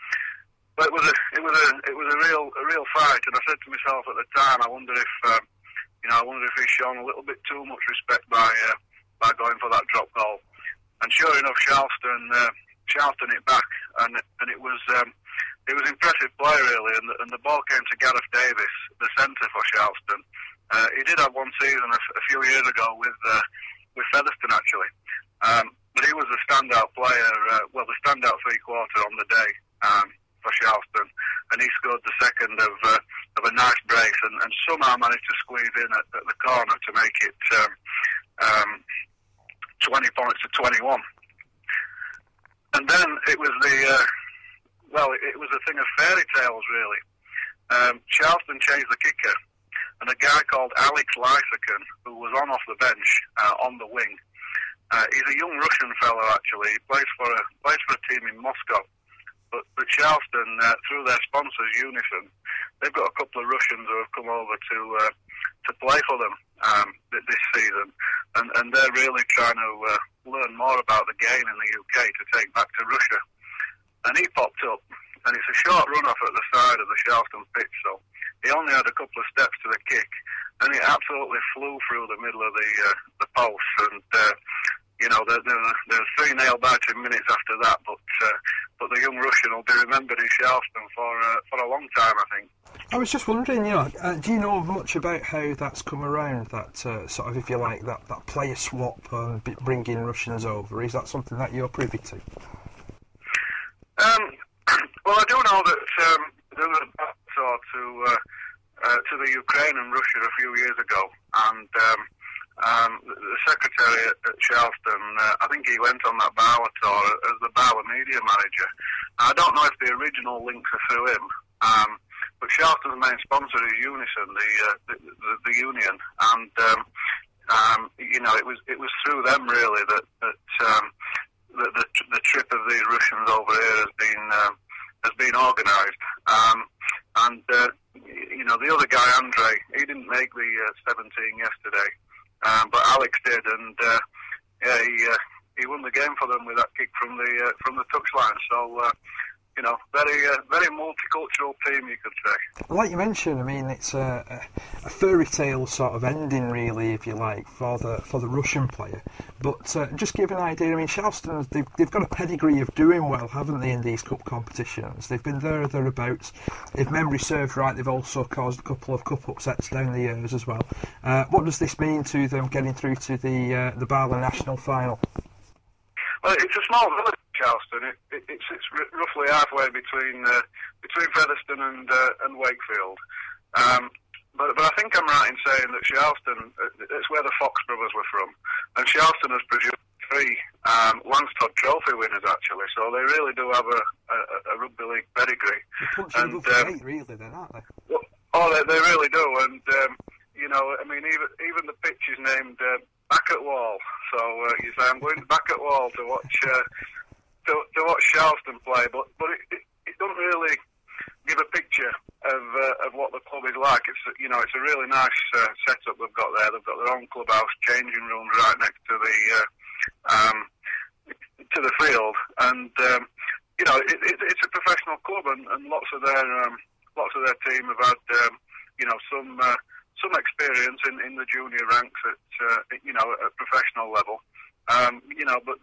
a real fight. And I said to myself at the time, I wonder if he's shown a little bit too much respect by going for that drop goal. And sure enough, Charleston hit back, and it was impressive play really, and the ball came to Gareth Davis, the centre for Charleston. He did have one season a few years ago Featherstone actually. But he was the standout player, the standout three-quarter on the day for Charleston, and he scored the second of a nice brace and somehow managed to squeeze in at the corner to make it 20 points to 21. And then it was it was a thing of fairy tales, really. Charleston changed the kicker, and a guy called Alex Lysakin, who was off the bench on the wing. He's a young Russian fellow, actually. He plays for a team in Moscow. But Charleston, through their sponsors, Unison, they've got a couple of Russians who have come over to play for them this season, and they're really trying to learn more about the game in the UK to take back to Russia. And he popped up, and it's a short run-off at the side of the Charleston pitch, so he only had a couple of steps to the kick, and it absolutely flew through the middle of the post, and there's 3 nail-biting minutes after that, but the young Russian will be remembered in Charleston for a long time, I think. I was just wondering, do you know much about how that's come around, that sort of, if you like, that player swap and bringing Russians over? Is that something that you're privy to? Well, I do know that there was a backdoor to the Ukraine and Russia a few years ago, and the secretary at Charleston, I think he went on that Bauer tour as the Bauer media manager. I don't know if the original links are through him, but Charleston's main sponsor is Unison, the union, and it was through them really that the trip of these Russians over here has been organised. The other guy, Andre, he didn't make the 17 yesterday, but Alex did, and he won the game for them with that kick from the touchline. So. Very multicultural team, you could say. Like you mentioned, I mean, it's a fairy tale sort of ending, really, if you like, for the Russian player. But just give an idea, I mean, Charleston, they've got a pedigree of doing well, haven't they, in these cup competitions? They've been there or thereabouts. If memory serves right, they've also caused a couple of cup upsets down the years as well. What does this mean to them getting through to the Bala National Final? Well, it's a small village, Charleston. It's roughly halfway between Featherstone and Wakefield. But I think I'm right in saying that Charleston, it's where the Fox brothers were from, and Charleston has produced 3 Lance Todd Trophy winners actually. So they really do have a rugby league pedigree. They're punching above the weight, really, then, aren't they? Well, they really do, and I mean, even the pitch is named Back at Wall. So you say I'm going back at Wall to watch Charleston play, but it doesn't really give a picture of what the club is like. It's a really nice setup they've got there. They've got their own clubhouse, changing rooms right next to the field, and it's a professional club, and lots of their team have had some experience in the junior ranks at professional level. But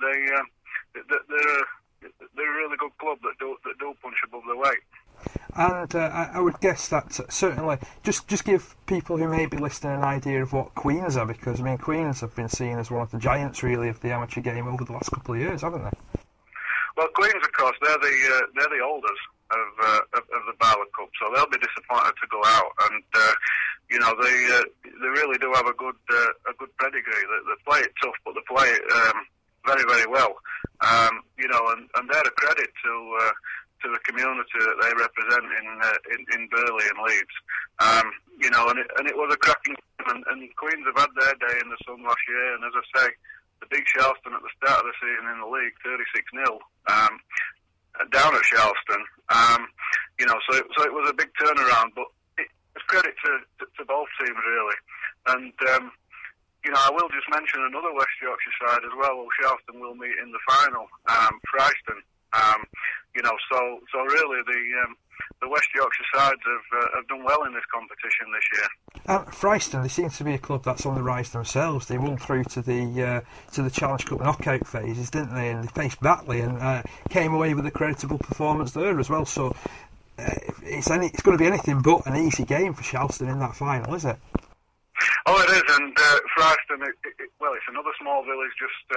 they're a really good club that do punch above their weight. And I would guess that certainly, just give people who may be listening an idea of what Queens are, because I mean Queens have been seen as one of the giants really of the amateur game over the last couple of years, haven't they? Well, Queens, of course, they're the oldest of the Bauer Cup, so they'll be disappointed to go out. And they really do have a good pedigree. They play it tough, but they play it very, very well. And they're a credit to the community that they represent in Burley and Leeds. And it was a cracking game, and Queens have had their day in the sun last year. And as I say, the big Charleston at the start of the season in the league, 36-0. Down at Charleston, so it was a big turnaround, but it's credit to both teams really. And I will just mention another West Yorkshire side as well. Charleston will meet in the final, Fryston. So really the West Yorkshire sides have done well in this competition this year. Fryston, they seem to be a club that's on the rise themselves. They won through to the Challenge Cup knockout phases, didn't they? And they faced Batley and came away with a creditable performance there as well. So it's going to be anything but an easy game for Charleston in that final, is it? Oh, it is, and Fryston, it's another small village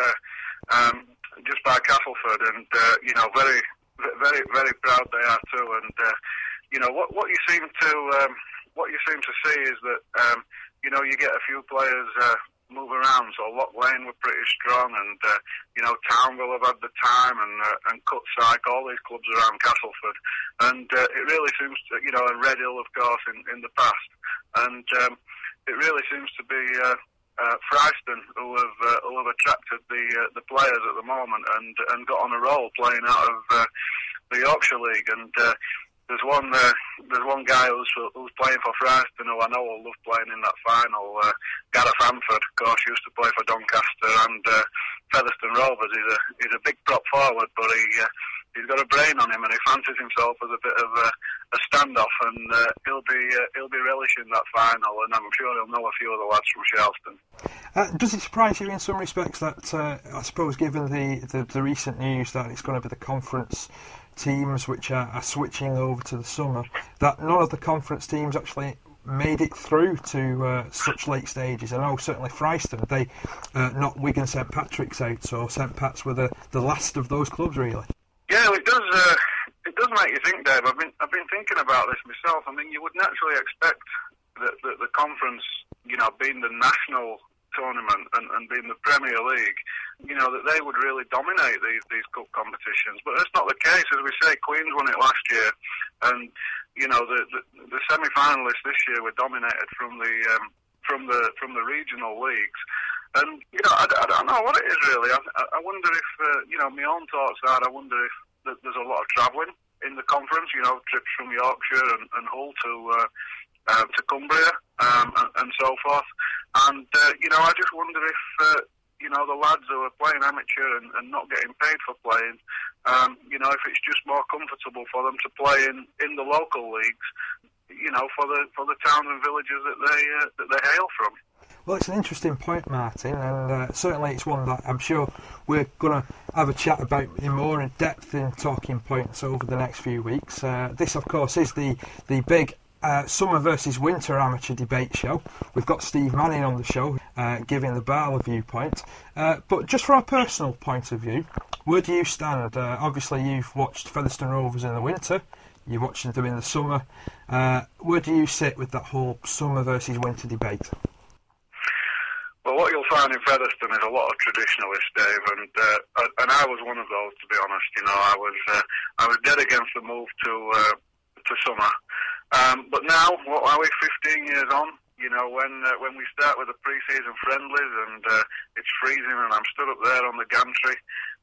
just by Castleford, and very, very, very proud they are too. And what you seem to see is that you get a few players move around. So Loch Lane were pretty strong, and Townville have had the time, and Cutsyke, all these clubs around Castleford, and it really seems to, and Red Hill, of course, in the past, and it really seems to be Fryston who have attracted the players at the moment and got on a roll playing out of the Yorkshire League. And there's one guy who's playing for Fryston who I know will love playing in that final. Gareth Hanford, of course, used to play for Doncaster and Featherstone Rovers. He's a big prop forward, but he's got a brain on him, and he fancies himself as a bit of a standoff, and he'll be relishing that final, and I'm sure he'll know a few of the lads from Charleston. Does it surprise you in some respects that I suppose, given the recent news that it's going to be the conference teams which are switching over to the summer, that none of the conference teams actually made it through to such late stages? I know certainly Fryston, they knocked Wigan St Patrick's out, so St Pat's were the last of those clubs, really. Yeah, it does. It does make you think, Dave. I've been thinking about this myself. I mean, you would naturally expect that the conference, being the national tournament and being the Premier League, that they would really dominate these cup competitions. But that's not the case. As we say, Queens won it last year, and the semi-finalists this year were dominated from the regional leagues. And I don't know what it is really. I wonder if my own thoughts are. I wonder if there's a lot of travelling in the conference. Trips from Yorkshire and Hull to Cumbria and so forth. And I just wonder if the lads who are playing amateur and not getting paid for playing, if it's just more comfortable for them to play in the local leagues, for the towns and villages that they hail from. Well, it's an interesting point, Martin, and certainly it's one that I'm sure we're going to have a chat about in more in depth in Talking Points over the next few weeks. This, of course, is the big summer versus winter amateur debate show. We've got Steve Manning on the show, giving the Barla viewpoint. But just from a personal point of view, where do you stand? Obviously, you've watched Featherstone Rovers in the winter. You're watching them in the summer. Where do you sit with that whole summer versus winter debate? Well, what you'll find in Featherstone is a lot of traditionalists, Dave, and I was one of those, to be honest. I was dead against the move to summer. But now, what are we, 15 years on? When we start with the pre-season friendlies and it's freezing and I'm stood up there on the gantry,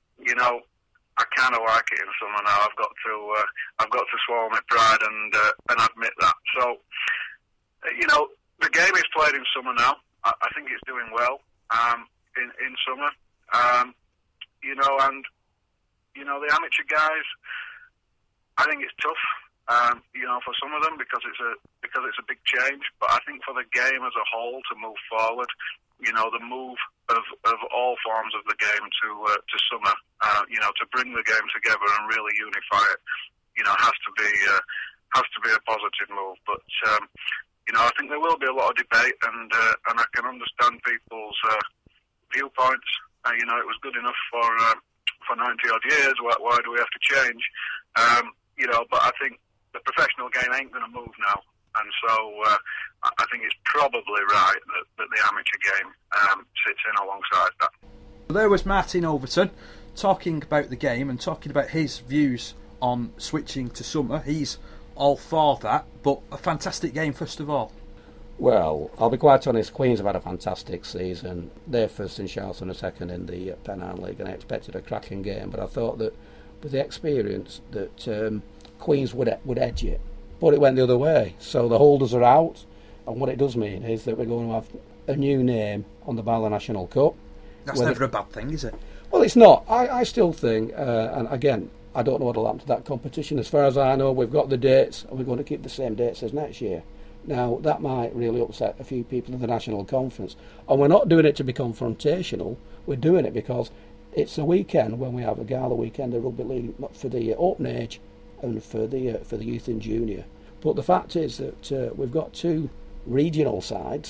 I kind of like it in summer now. I've got to swallow my pride and admit that. So, the game is played in summer now. I think it's doing well in summer, and the amateur guys. I think it's tough, for some of them because it's a big change. But I think for the game as a whole to move forward, the move of all forms of the game to summer, to bring the game together and really unify it, has to be a positive move. But I think there will be a lot of debate, and I can understand people's viewpoints. It was good enough for 90 odd years. Why do we have to change? But I think the professional game ain't going to move now, and so I think it's probably right that the amateur game sits in alongside that. There was Martin Overton talking about the game and talking about his views on switching to summer. He's all for that, but a fantastic game first of all. Well, I'll be quite honest, Queens have had a fantastic season. They're first in Charleston and second in the Pennine League, and I expected a cracking game, but I thought that with the experience that Queens would edge it, but it went the other way. So the holders are out, and what it does mean is that we're going to have a new name on the Barla National Cup. That's never a bad thing, is it? Well, it's not. I still think, and again, I don't know what will happen to that competition. As far as I know, we've got the dates, and we're going to keep the same dates as next year. Now, that might really upset a few people in the National Conference. And we're not doing it to be confrontational. We're doing it because it's a weekend when we have a gala weekend of rugby league for the open age and for the youth and junior. But the fact is that we've got two regional sides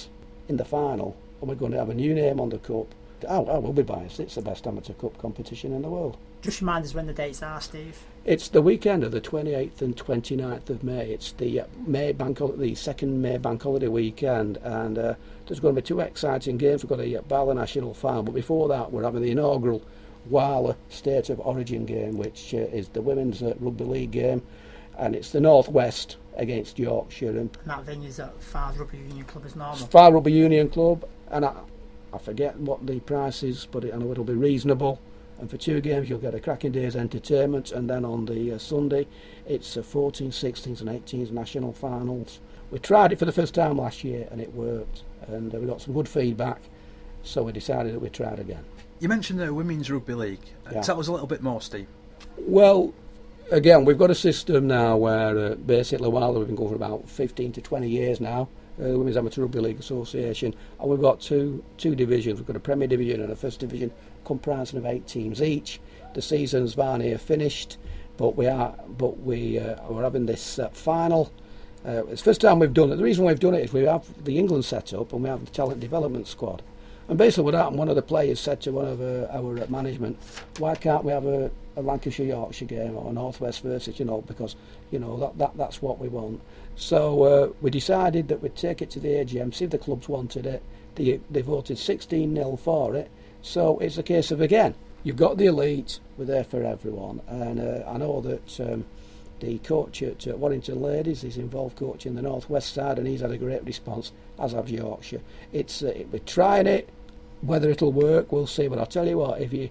in the final, and we're going to have a new name on the cup, I will be biased. It's the best amateur cup competition in the world. Just remind us when the dates are, Steve. It's the weekend of the 28th and 29th of May. It's the the second May bank holiday weekend, and there's going to be 2 exciting games. We've got a Bala National final, but before that we're having the inaugural Wala State of Origin game, which is the women's rugby league game, and it's the North West against Yorkshire. And that venue's at Far Rugby Union Club as normal. Far Rugby Union Club, and I forget what the price is, but I know it'll be reasonable. And for 2 games you'll get a cracking day's entertainment, and then on the Sunday it's 14s, 16s and 18s national finals. We tried it for the first time last year and it worked, and we got some good feedback, so we decided that we'd try it again. You mentioned the Women's Rugby League. Tell us a little bit more, Steve. Well, again, we've got a system now where basically, while we've been going for about 15 to 20 years now, Women's Amateur Rugby League Association, and we've got two divisions. We've got a Premier Division and a First Division comprising of 8 teams each. The season's varnier finished, but we're having this final. It's the first time we've done it. The reason we've done it is we have the England set up and we have the talent development squad. And basically what happened, one of the players said to one of our management, why can't we have a Lancashire-Yorkshire game or a North West versus, because, that's what we want. So we decided that we'd take it to the AGM, see if the clubs wanted it. They voted 16-0 for it. So it's a case of, again, you've got the elite, we're there for everyone. And I know that the coach at Warrington Ladies is involved coaching the North West side, and he's had a great response, as have Yorkshire. We're trying it. Whether it'll work, we'll see. But I'll tell you what, if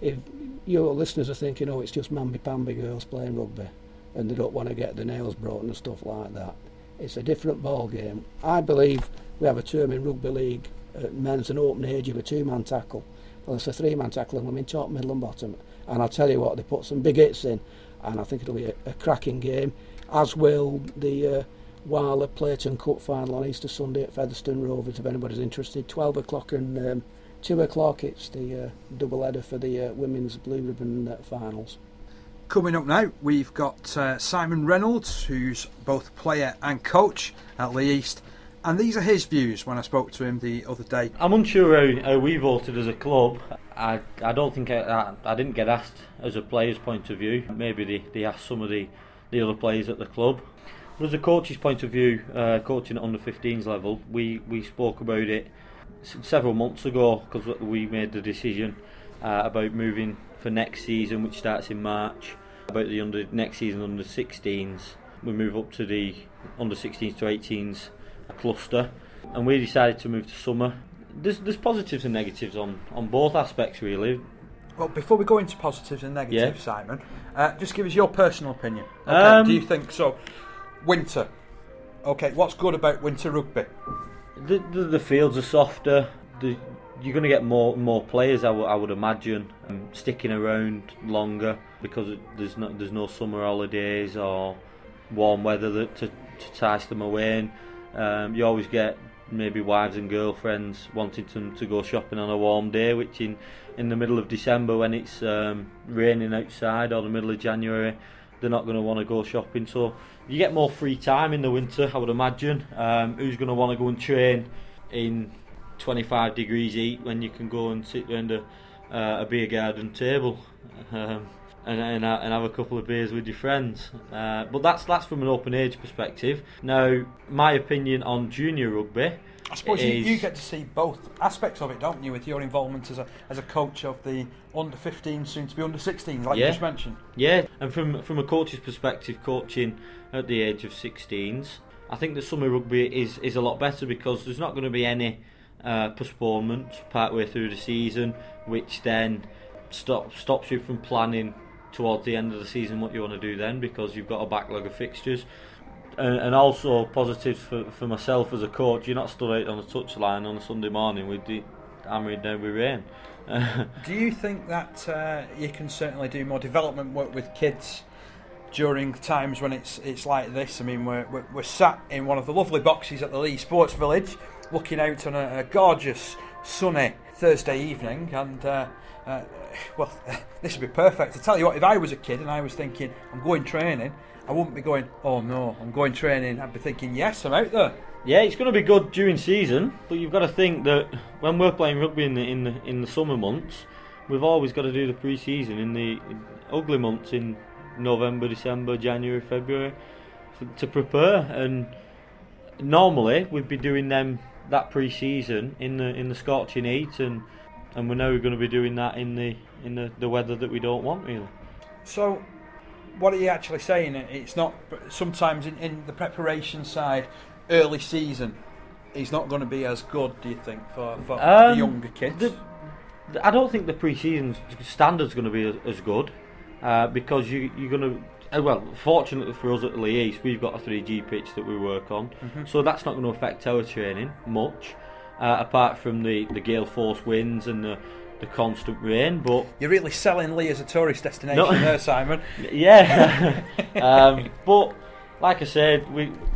your listeners are thinking, it's just mamby-pamby girls playing rugby and they don't want to get their nails broken and stuff like that, it's a different ball game. I believe we have a term in rugby league, men's an open age of a 2-man tackle. Well, it's a 3-man tackle, and I'm in top, middle and bottom. And I'll tell you what, they put some big hits in, and I think it'll be a cracking game, as will the Wala Playton Cup final on Easter Sunday at Featherstone Rovers, if anybody's interested. 12 o'clock and 2 o'clock, it's the double header for the women's blue ribbon finals. Coming up now, we've got Simon Reynolds, who's both player and coach at Leigh East, and these are his views when I spoke to him the other day. I'm unsure how we voted as a club. I don't think I didn't get asked as a player's point of view. Maybe they asked some of the other players at the club. But as a coach's point of view, coaching at under 15s level, we spoke about it several months ago, because we made the decision about moving for next season, which starts in March, about the next season under 16s. We move up to the under 16s to 18s cluster, and we decided to move to summer. There's positives and negatives on both aspects, really. Well, before we go into positives and negatives, Simon, just give us your personal opinion. Okay, do you think so? Winter. Okay, what's good about winter rugby? The fields are softer. You're going to get more players, I would imagine, sticking around longer, because there's no summer holidays or warm weather to entice them away. And you always get maybe wives and girlfriends wanting to go shopping on a warm day, which in the middle of December, when it's raining outside, or the middle of January, they're not going to want to go shopping. So you get more free time in the winter, I would imagine. Who's going to want to go and train in 25 degrees heat when you can go and sit around a beer garden table and have a couple of beers with your friends? But that's from an open age perspective. Now, my opinion on junior rugby, I suppose you get to see both aspects of it, don't you, with your involvement as a coach of the under 15, soon to be under 16, like you just mentioned. Yeah, and from a coach's perspective, coaching at the age of 16s, I think that summer rugby is a lot better, because there's not going to be any postponements partway through the season, which then stops you from planning towards the end of the season what you want to do then, because you've got a backlog of fixtures. And also positives for myself as a coach, you're not stood out on the touchline on a Sunday morning with the hammering down with rain. Do you think that you can certainly do more development work with kids during times when it's like this? I mean, we're sat in one of the lovely boxes at the Leigh Sports Village, looking out on a gorgeous sunny Thursday evening, and this would be perfect. I tell you what, if I was a kid and I was thinking I'm going training, I wouldn't be going, oh no, I'm going training. I'd be thinking, yes, I'm out there. Yeah, it's going to be good during season, but you've got to think that when we're playing rugby in the summer months, we've always got to do the pre-season in the ugly months in November, December, January, February to prepare. And normally we'd be doing that pre-season in the scorching heat, and we're now going to be doing that in the weather that we don't want, really. So, what are you actually saying? It's not sometimes in the preparation side, early season, it's not going to be as good. Do you think for the younger kids? I don't think the pre-season standard's going to be as good because you're going to. Well, fortunately for us at Lee East, we've got a 3G pitch that we work on, so that's not going to affect our training much, apart from the gale force winds and the constant rain. But you're really selling Lee as a tourist destination there, Simon. Yeah, but like I said,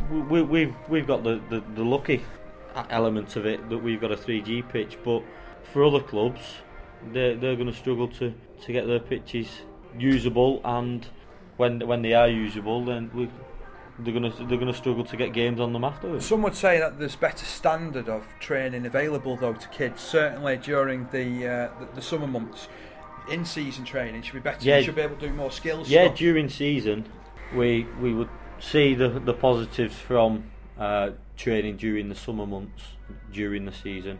we've got the lucky element of it that we've got a 3G pitch, but for other clubs, they're going to struggle to get their pitches usable, and when they are usable, then they're going to struggle to get games on them afterwards. Some would say that there's better standard of training available though to kids, certainly during the summer months. In season training should be better. Yeah, you should be able to do more skills. Yeah, stuff. During season we would see the positives from training during the summer months during the season,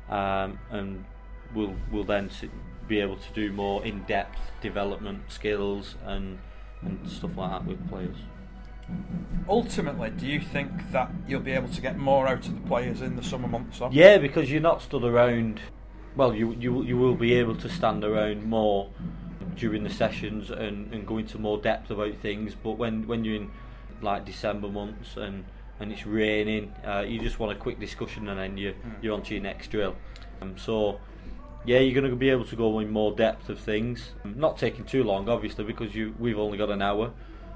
and we'll then be able to do more in-depth development skills and stuff like that with players. Ultimately, do you think that you'll be able to get more out of the players in the summer months? Though? Yeah, because you're not stood around. Well, you will be able to stand around more during the sessions and go into more depth about things. But when you're in like December months and it's raining, you just want a quick discussion and then you're on to your next drill. So yeah, you're going to be able to go in more depth of things. Not taking too long, obviously, because we've only got an hour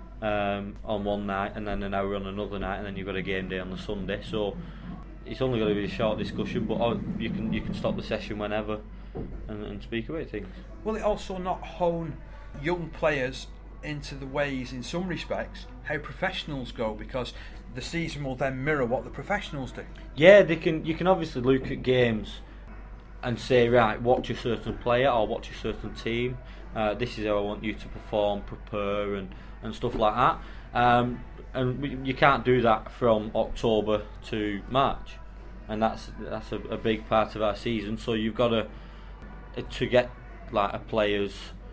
on one night and then an hour on another night, and then you've got a game day on the Sunday. So it's only going to be a short discussion, but you can stop the session whenever and speak about things. Will it also not hone young players into the ways, in some respects, how professionals go, because the season will then mirror what the professionals do? Yeah, you can obviously look at games and say, right, watch a certain player or watch a certain team. This is how I want you to perform, prepare, and stuff like that. And you can't do that from October to March, and that's a big part of our season. So you've got to get like a player's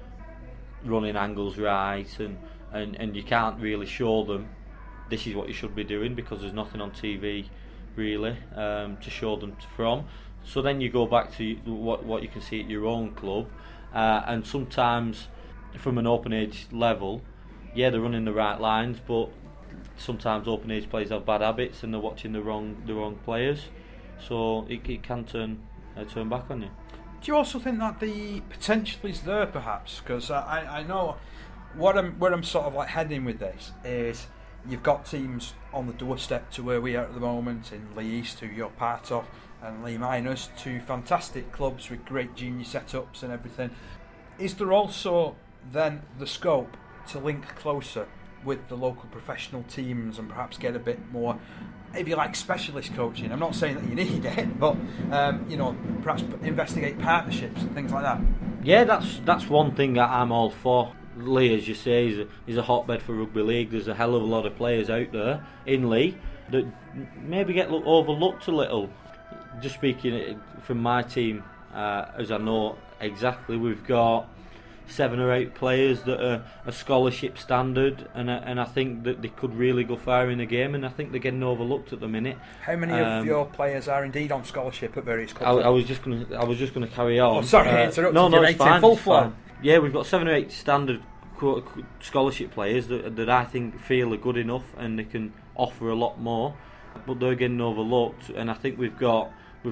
running angles right, and you can't really show them this is what you should be doing because there's nothing on TV really to show them from. So then you go back to what you can see at your own club, and sometimes from an open age level, yeah, they're running the right lines, but sometimes open age players have bad habits and they're watching the wrong players, so it can turn back on you. Do you also think that the potential is there, perhaps? Because I know where I'm sort of like heading with this is you've got teams on the doorstep to where we are at the moment in Lee East, who you're part of, and Lee Miners, two fantastic clubs with great junior setups and everything. Is there also then the scope to link closer with the local professional teams and perhaps get a bit more, if you like, specialist coaching? I'm not saying that you need it, but perhaps investigate partnerships and things like that. Yeah, that's one thing that I'm all for. Lee, as you say, is a hotbed for rugby league. There's a hell of a lot of players out there in Lee that maybe get overlooked a little. Just speaking from my team, as I know exactly, we've got 7 or 8 players that are a scholarship standard, and I think that they could really go far in the game, and I think they're getting overlooked at the minute. How many of your players are indeed on scholarship at various clubs? I was just going to carry on. Oh, sorry, I interrupted. No, it's fine. Full flow. Yeah, we've got 7 or 8 standard scholarship players that I think feel are good enough and they can offer a lot more, but they're getting overlooked. And I think we've got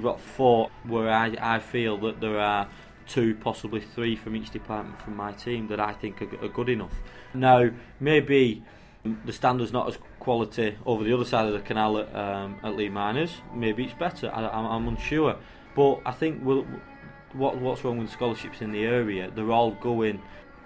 4 where I feel that there are 2, possibly 3 from each department from my team that I think are good enough. Now, maybe the standard's not as quality over the other side of the canal at Lee Miners. Maybe it's better. I'm unsure. But I think what's wrong with scholarships in the area? They're all going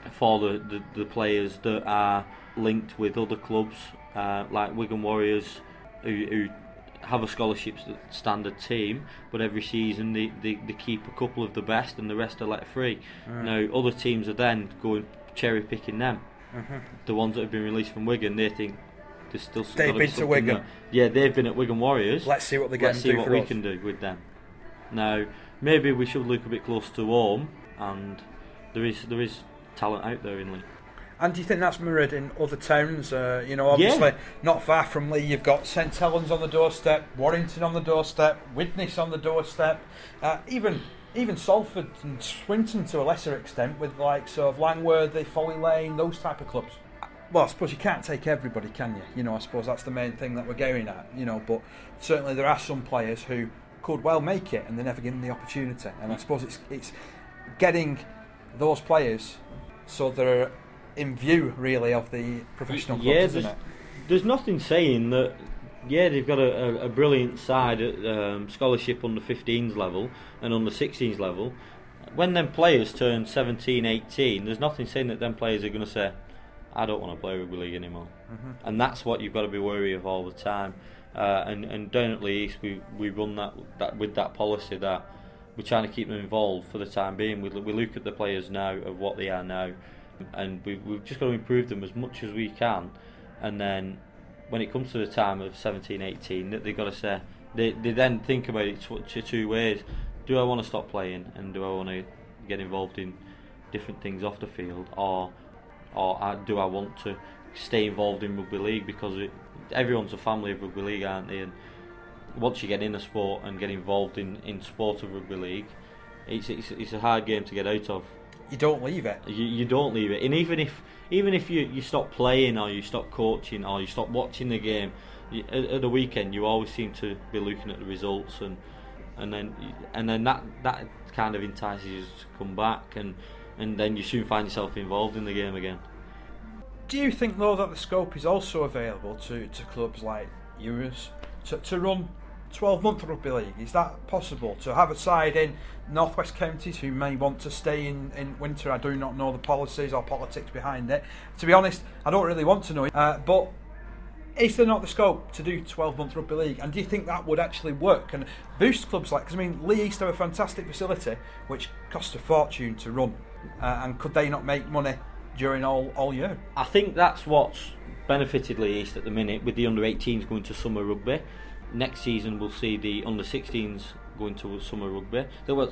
for the players that are linked with other clubs, like Wigan Warriors, who have a scholarship standard team, but every season they keep a couple of the best and the rest are let free. Now other teams are then going cherry picking them. The ones that have been released from Wigan, they think there's still they've been to Wigan. Yeah, they've been at Wigan Warriors. Let's see what they get. Let's see what we can do with them. Now maybe we should look a bit close to home, and there is talent out there in Leigh. And do you think that's mirrored in other towns? Obviously not far from Leigh, you've got St Helens on the doorstep, Warrington on the doorstep, Widnes on the doorstep, even Salford and Swinton to a lesser extent, with like sort of Langworthy, Folly Lane, those type of clubs. Well, I suppose you can't take everybody, can you? I suppose that's the main thing that we're going at. But certainly there are some players who could well make it and they're never given the opportunity. And I suppose it's getting those players so they're in view really of the professional clubs, isn't it? There's nothing saying that. Yeah, they've got a brilliant side at scholarship under 15s level and under 16s level. When them players turn 17, 18, there's nothing saying that them players are going to say, I don't want to play rugby league anymore. And that's what you've got to be wary of all the time. And down at Leigh East, we run that with that policy that we're trying to keep them involved for the time being. We look at the players now of what they are now, and we've just got to improve them as much as we can. And then when it comes to the time of 17, 18, that they've got to say, they then think about it two ways. Do I want to stop playing, and do I want to get involved in different things off the field, or do I want to stay involved in rugby league? Because everyone's a family of rugby league, aren't they? And once you get in a sport and get involved in sport of rugby league, it's a hard game to get out of. You don't leave it. You don't leave it. And even if you stop playing, or you stop coaching, or you stop watching the game, at the weekend you always seem to be looking at the results, and then that kind of entices you to come back, and then you soon find yourself involved in the game again. Do you think though that the scope is also available to clubs like yours to run 12-month rugby league? Is that possible, to have a side in northwest counties who may want to stay in winter? I do not know the policies or politics behind it. To be honest, I don't really want to know it. But is there not the scope to do 12-month rugby league? And do you think that would actually work and boost clubs like? Because Leigh East have a fantastic facility which costs a fortune to run, and could they not make money during all year? I think that's what's benefited Leigh East at the minute, with the under-18s going to summer rugby. Next season we'll see the under-16s going to summer rugby. But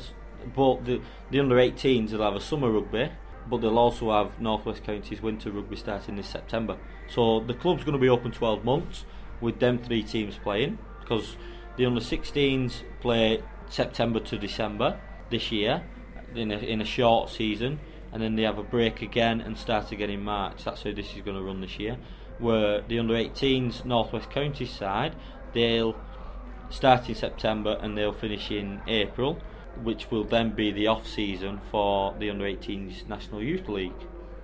the under-18s will have a summer rugby, but they'll also have Northwest Counties winter rugby starting this September. So the club's going to be open 12 months with them 3 teams playing, because the under-16s play September to December this year in a short season, and then they have a break again and start again in March. That's how this is going to run this year. Where the under-18s Northwest Counties side, they'll start in September and they'll finish in April, which will then be the off-season for the under-18s National Youth League.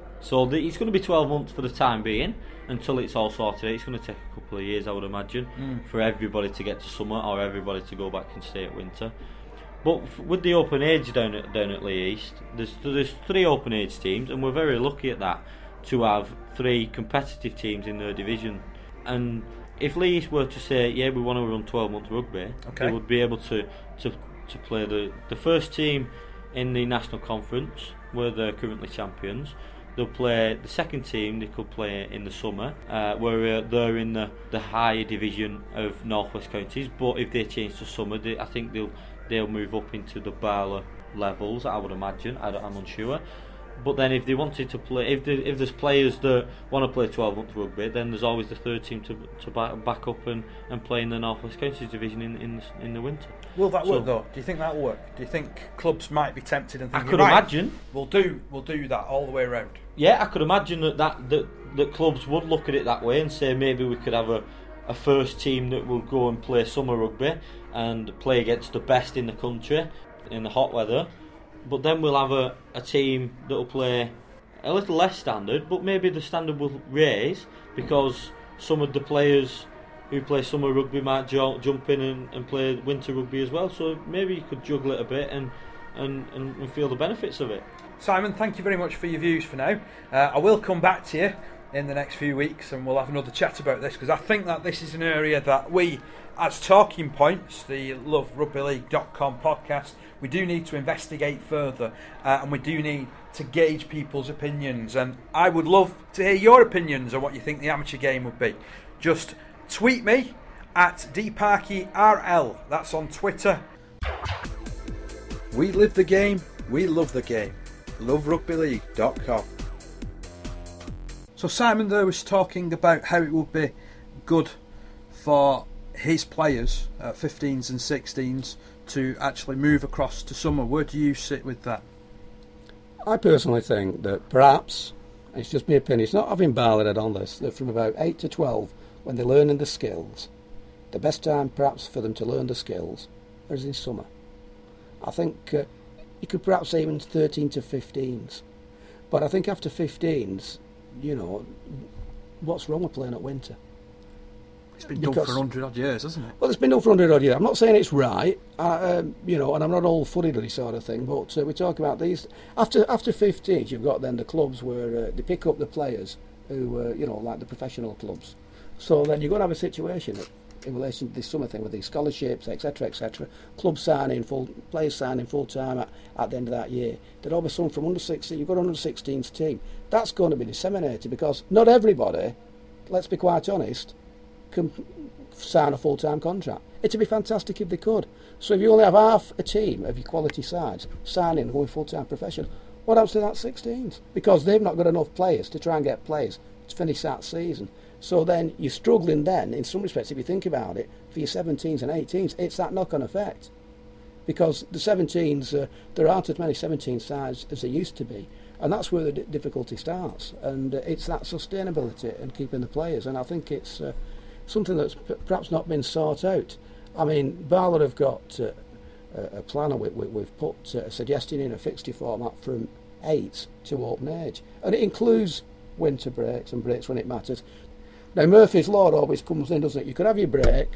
So it's going to be 12 months for the time being, until it's all sorted out. It's going to take a couple of years, I would imagine, for everybody to get to summer, or everybody to go back and stay at winter. But with the open age down at Leigh East, there's 3 open age teams, and we're very lucky at that, to have 3 competitive teams in their division. And if Leigh East were to say, yeah, we want to run 12-month rugby, they would be able to play the first team in the National Conference, where they're currently champions. They'll play the second team, they could play in the summer, where they're in the higher division of Northwest Counties. But if they change to summer, I think they'll move up into the Barlow levels, I would imagine. I'm unsure. But then if they wanted to play, if there's players that want to play 12-month rugby, then there's always the third team to back up and play in the Northwest Counties division in the winter. Will that work though? Do you think that'll work? Do you think clubs might be tempted and thinking, I could imagine we'll do that all the way around? Yeah, I could imagine that clubs would look at it that way and say, maybe we could have a first team that will go and play summer rugby and play against the best in the country in the hot weather. But then we'll have a team that will play a little less standard, but maybe the standard will raise, because some of the players who play summer rugby might jump in and play winter rugby as well. So maybe you could juggle it a bit and and feel the benefits of it. Simon, thank you very much for your views for now. I will come back to you in the next few weeks and we'll have another chat about this, because I think that this is an area that we, as Talking Points, the LoveRugbyLeague.com podcast, we do need to investigate further, and we do need to gauge people's opinions, and I would love to hear your opinions on what you think the amateur game would be. Just tweet me at dparkyRL, that's on Twitter. We live the game, we love the game. LoveRugbyLeague.com. So Simon there was talking about how it would be good for his players, 15s and 16s, to actually move across to summer. Where do you sit with that? I personally think that perhaps, it's just my opinion, it's not having Barlett on this, that from about 8 to 12, when they're learning the skills, the best time perhaps for them to learn the skills is in summer. I think you could perhaps say even 13 to 15s. But I think after 15s, you know, what's wrong with playing at winter? It's been done for 100 odd years, hasn't it? Well, it's been done for 100 odd years. I'm not saying it's right, you know, and I'm not all fuddy-duddy sort of thing, but we talk about these. After 15s, you've got then the clubs where they pick up the players who, you know, like the professional clubs. So then you're going to have a situation in relation to this summer thing with these scholarships, etc., clubs signing players signing full time at the end of that year. That all of a sudden from under 16, you've got an under 16s team. That's going to be disseminated because not everybody, let's be quite honest, can sign a full time contract. It'd be fantastic if they could. So if you only have half a team of your quality sides signing and going full time professional, what happens to that 16s? Because they've not got enough players to try and get players to finish that season. So then you're struggling then, in some respects, if you think about it, for your 17s and 18s, it's that knock-on effect. Because the 17s, there aren't as many 17 sides as there used to be. And that's where the difficulty starts. And it's that sustainability and keeping the players. And I think it's something that's perhaps not been sought out. I mean, Barlett have got a plan, we've put suggesting in a fixture format from 8 to open age. And it includes winter breaks and breaks when it matters. Now Murphy's Law always comes in, doesn't it? You could have your break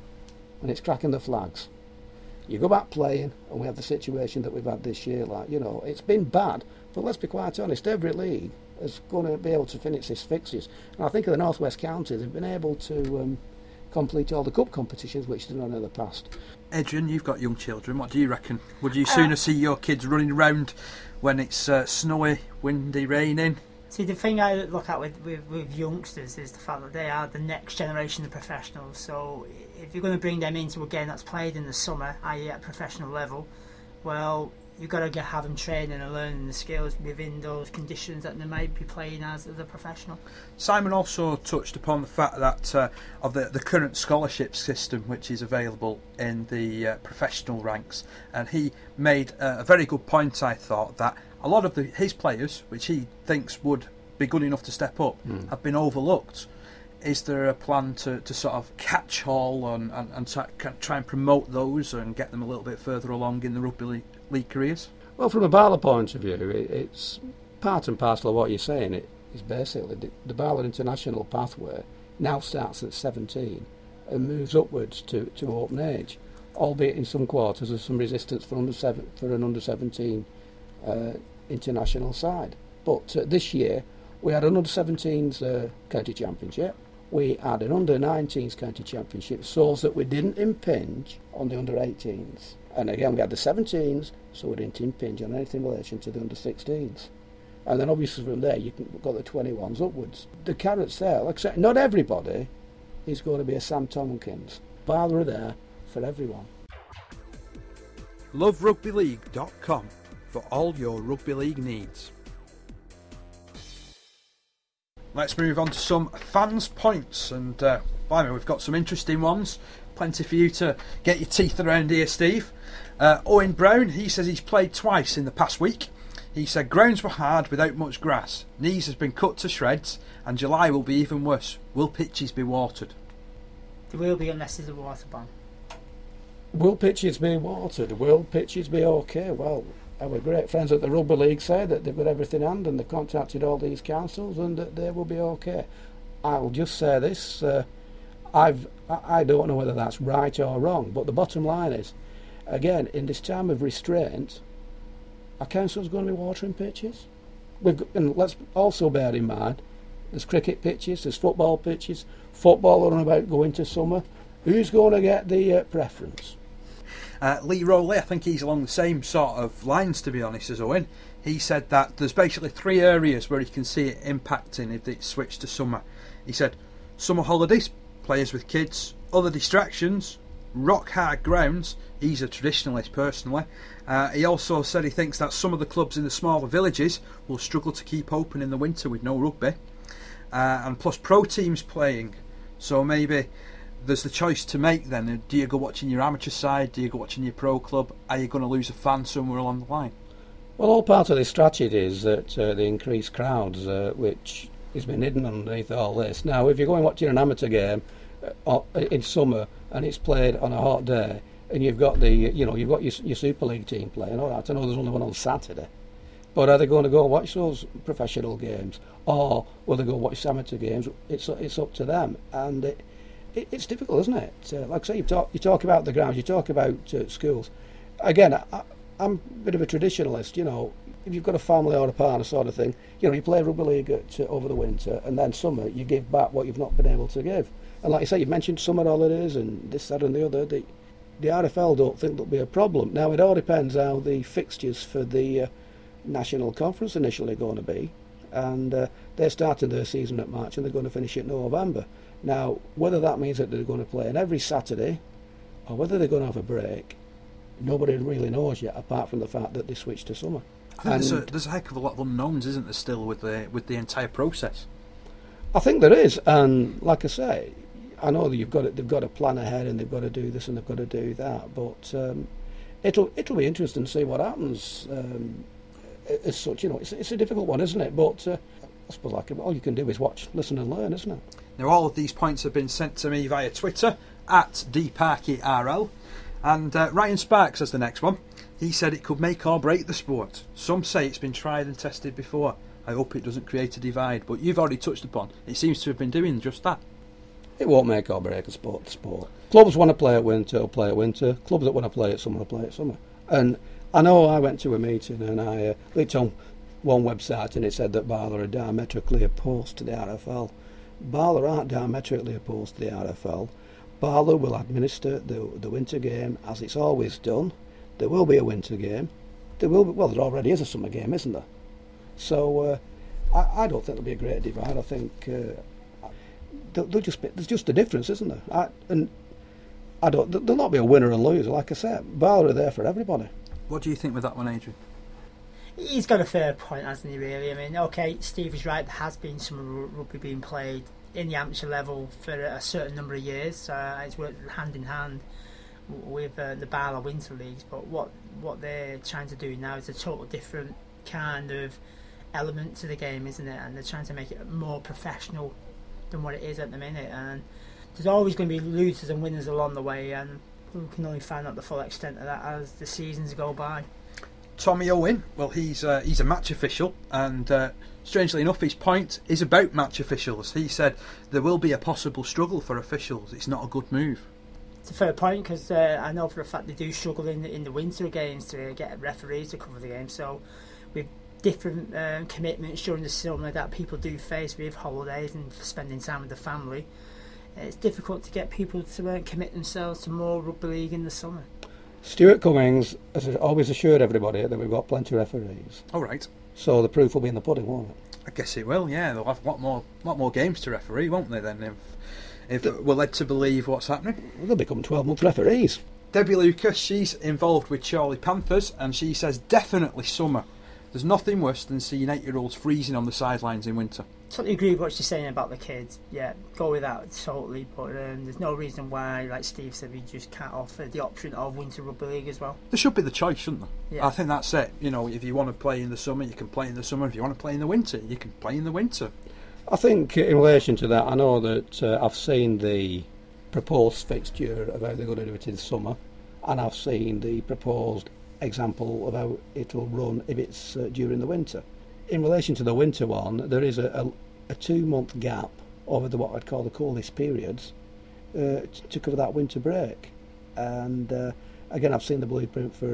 and it's cracking the flags. You go back playing and we have the situation that we've had this year, like, you know, it's been bad, but let's be quite honest, every league is going to be able to finish its fixtures. And I think of the North West counties have been able to complete all the cup competitions which they've done in the past. Adrian, you've got young children, what do you reckon? Would you sooner see your kids running around when it's snowy, windy, raining? See, the thing I look at with youngsters is the fact that they are the next generation of professionals. So if you're going to bring them into a game that's played in the summer, i.e. at a professional level, well, you've got to have them training and learning the skills within those conditions that they might be playing as a professional. Simon also touched upon the fact that of the current scholarship system which is available in the professional ranks, and he made a very good point, I thought, that a lot of his players, which he thinks would be good enough to step up, have been overlooked. Is there a plan to sort of catch all and try and promote those and get them a little bit further along in the rugby league careers? Well, from a Barlett point of view, it's part and parcel of what you're saying. It is basically the Barlett International pathway now starts at 17 and moves upwards to open age, albeit in some quarters there's some resistance for an under 17 international side. But this year we had an under 17s county championship, we had an under 19s county championship, so that we didn't impinge on the under 18s. And again we had the 17s, so we didn't impinge on anything in relation to the under 16s. And then obviously from there you've got the 21s upwards. The carrots there, like I said, not everybody is going to be a Sam Tompkins. Barlett are there for everyone. LoveRugbyLeague.com for all your rugby league needs. Let's move on to some fans' points, and blimey, we've got some interesting ones. Plenty for you to get your teeth around here, Steve. Owen Brown, he says he's played twice in the past week. He said grounds were hard without much grass. Knees has been cut to shreds, and July will be even worse. Will pitches be watered? There will be, unless there's a water ban. Will pitches be watered? Will pitches be okay? Well, our great friends at the Rugby League say that they've got everything in hand and they've contacted all these councils and that they will be okay. I'll just say this, I don't know whether that's right or wrong, but the bottom line is, again, in this time of restraint, Are councils going to be watering pitches? And let's also bear in mind, there's cricket pitches, there's football pitches. Football are about going to summer. Who's going to get the preference? Lee Rowley, I think he's along the same sort of lines, to be honest, as Owen. He said that there's basically 3 areas where he can see it impacting if it's switched to summer. He said summer holidays, players with kids, other distractions, rock hard grounds. He's a traditionalist personally. He also said he thinks that some of the clubs in the smaller villages will struggle to keep open in the winter with no rugby, and plus pro teams playing. So maybe there's the choice to make then. Do you go watching your amateur side? Do you go watching your pro club? Are you going to lose a fan somewhere along the line? Well, all part of this strategy is that the increased crowds, which has been hidden underneath all this. Now, if you're going watching an amateur game in summer and it's played on a hot day, and you've got you've got your Super League team playing. All right, I know there's only one on Saturday, but are they going to go watch those professional games, or will they go watch amateur games? It's up to them, and it's difficult, isn't it? Like I say, you talk about the grounds, you talk about schools. Again, I'm a bit of a traditionalist. If you've got a family or a partner sort of thing, you play rugby league over the winter, and then summer you give back what you've not been able to give. And like you say, you mentioned summer holidays and this, that, and the other. The RFL don't think there'll be a problem. Now, it all depends how the fixtures for the National Conference initially going to be, and they're starting their season at March and they're going to finish at November. Now, whether that means that they're going to play on every Saturday or whether they're going to have a break, nobody really knows yet, apart from the fact that they switched to summer. I think there's a heck of a lot of unknowns, isn't there, still with the entire process? I think there is, and like I say, I know that they've got to plan ahead and they've got to do this and they've got to do that, but it'll be interesting to see what happens. As such, it's a difficult one, isn't it? But I suppose all you can do is watch, listen, and learn, isn't it? Now, all of these points have been sent to me via Twitter @DParkyRL, and Ryan Sparks has the next one. He said it could make or break the sport. Some say it's been tried and tested before. I hope it doesn't create a divide, but you've already touched upon it seems to have been doing just that. It won't make or break a sport. Clubs want to play at winter, will play at winter. Clubs that want to play at summer will play at summer. And I know I went to a meeting and I looked on one website and it said that Barla are diametrically opposed to the RFL. Barla aren't diametrically opposed to the RFL. Barla will administer the winter game as it's always done. There will be a winter game. There already is a summer game, isn't there? So I don't think there'll be a great divide. I think there's just a difference, isn't there? There'll not be a winner and loser. Like I said, Barla are there for everybody. What do you think with that one, Adrian? He's got a fair point, hasn't he, really? I mean, OK, Steve is right, there has been some rugby being played in the amateur level for a certain number of years. It's worked hand in hand with the Barla Winter Leagues, but what they're trying to do now is a total different kind of element to the game, isn't it? And they're trying to make it more professional than what it is at the minute, and there's always going to be losers and winners along the way, and we can only find out the full extent of that as the seasons go by. Tommy Owen, well, he's a match official, and strangely enough his point is about match officials. He said there will be a possible struggle for officials. It's not a good move. It's a fair point, because I know for a fact they do struggle in the winter games to get referees to cover the game, so with different commitments during the summer that people do face with holidays and spending time with the family, it's difficult to get people to commit themselves to more rugby league in the summer. Stuart Cummings has always assured everybody that we've got plenty of referees. All right. So the proof will be in the pudding, won't it? I guess it will. Yeah, they'll have a lot more games to referee, won't they? Then, if we're led to believe what's happening, they'll become 12-month referees. Debbie Lucas, she's involved with Chorley Panthers, and she says definitely summer. There's nothing worse than seeing 8-year-olds freezing on the sidelines in winter. Totally agree with what she's saying about the kids. Yeah, go with that totally. But there's no reason why, like Steve said, we just can't offer the option of winter rugby league as well. There should be the choice, shouldn't there? Yeah. I think that's it. If you want to play in the summer, you can play in the summer. If you want to play in the winter, you can play in the winter. I think in relation to that, I know that I've seen the proposed fixture of how they're going to do it in summer, and I've seen the proposed example of how it'll run if it's during the winter. In relation to the winter one, there is a 2-month gap over what I'd call the coolest periods to cover that winter break. And again, I've seen the blueprint for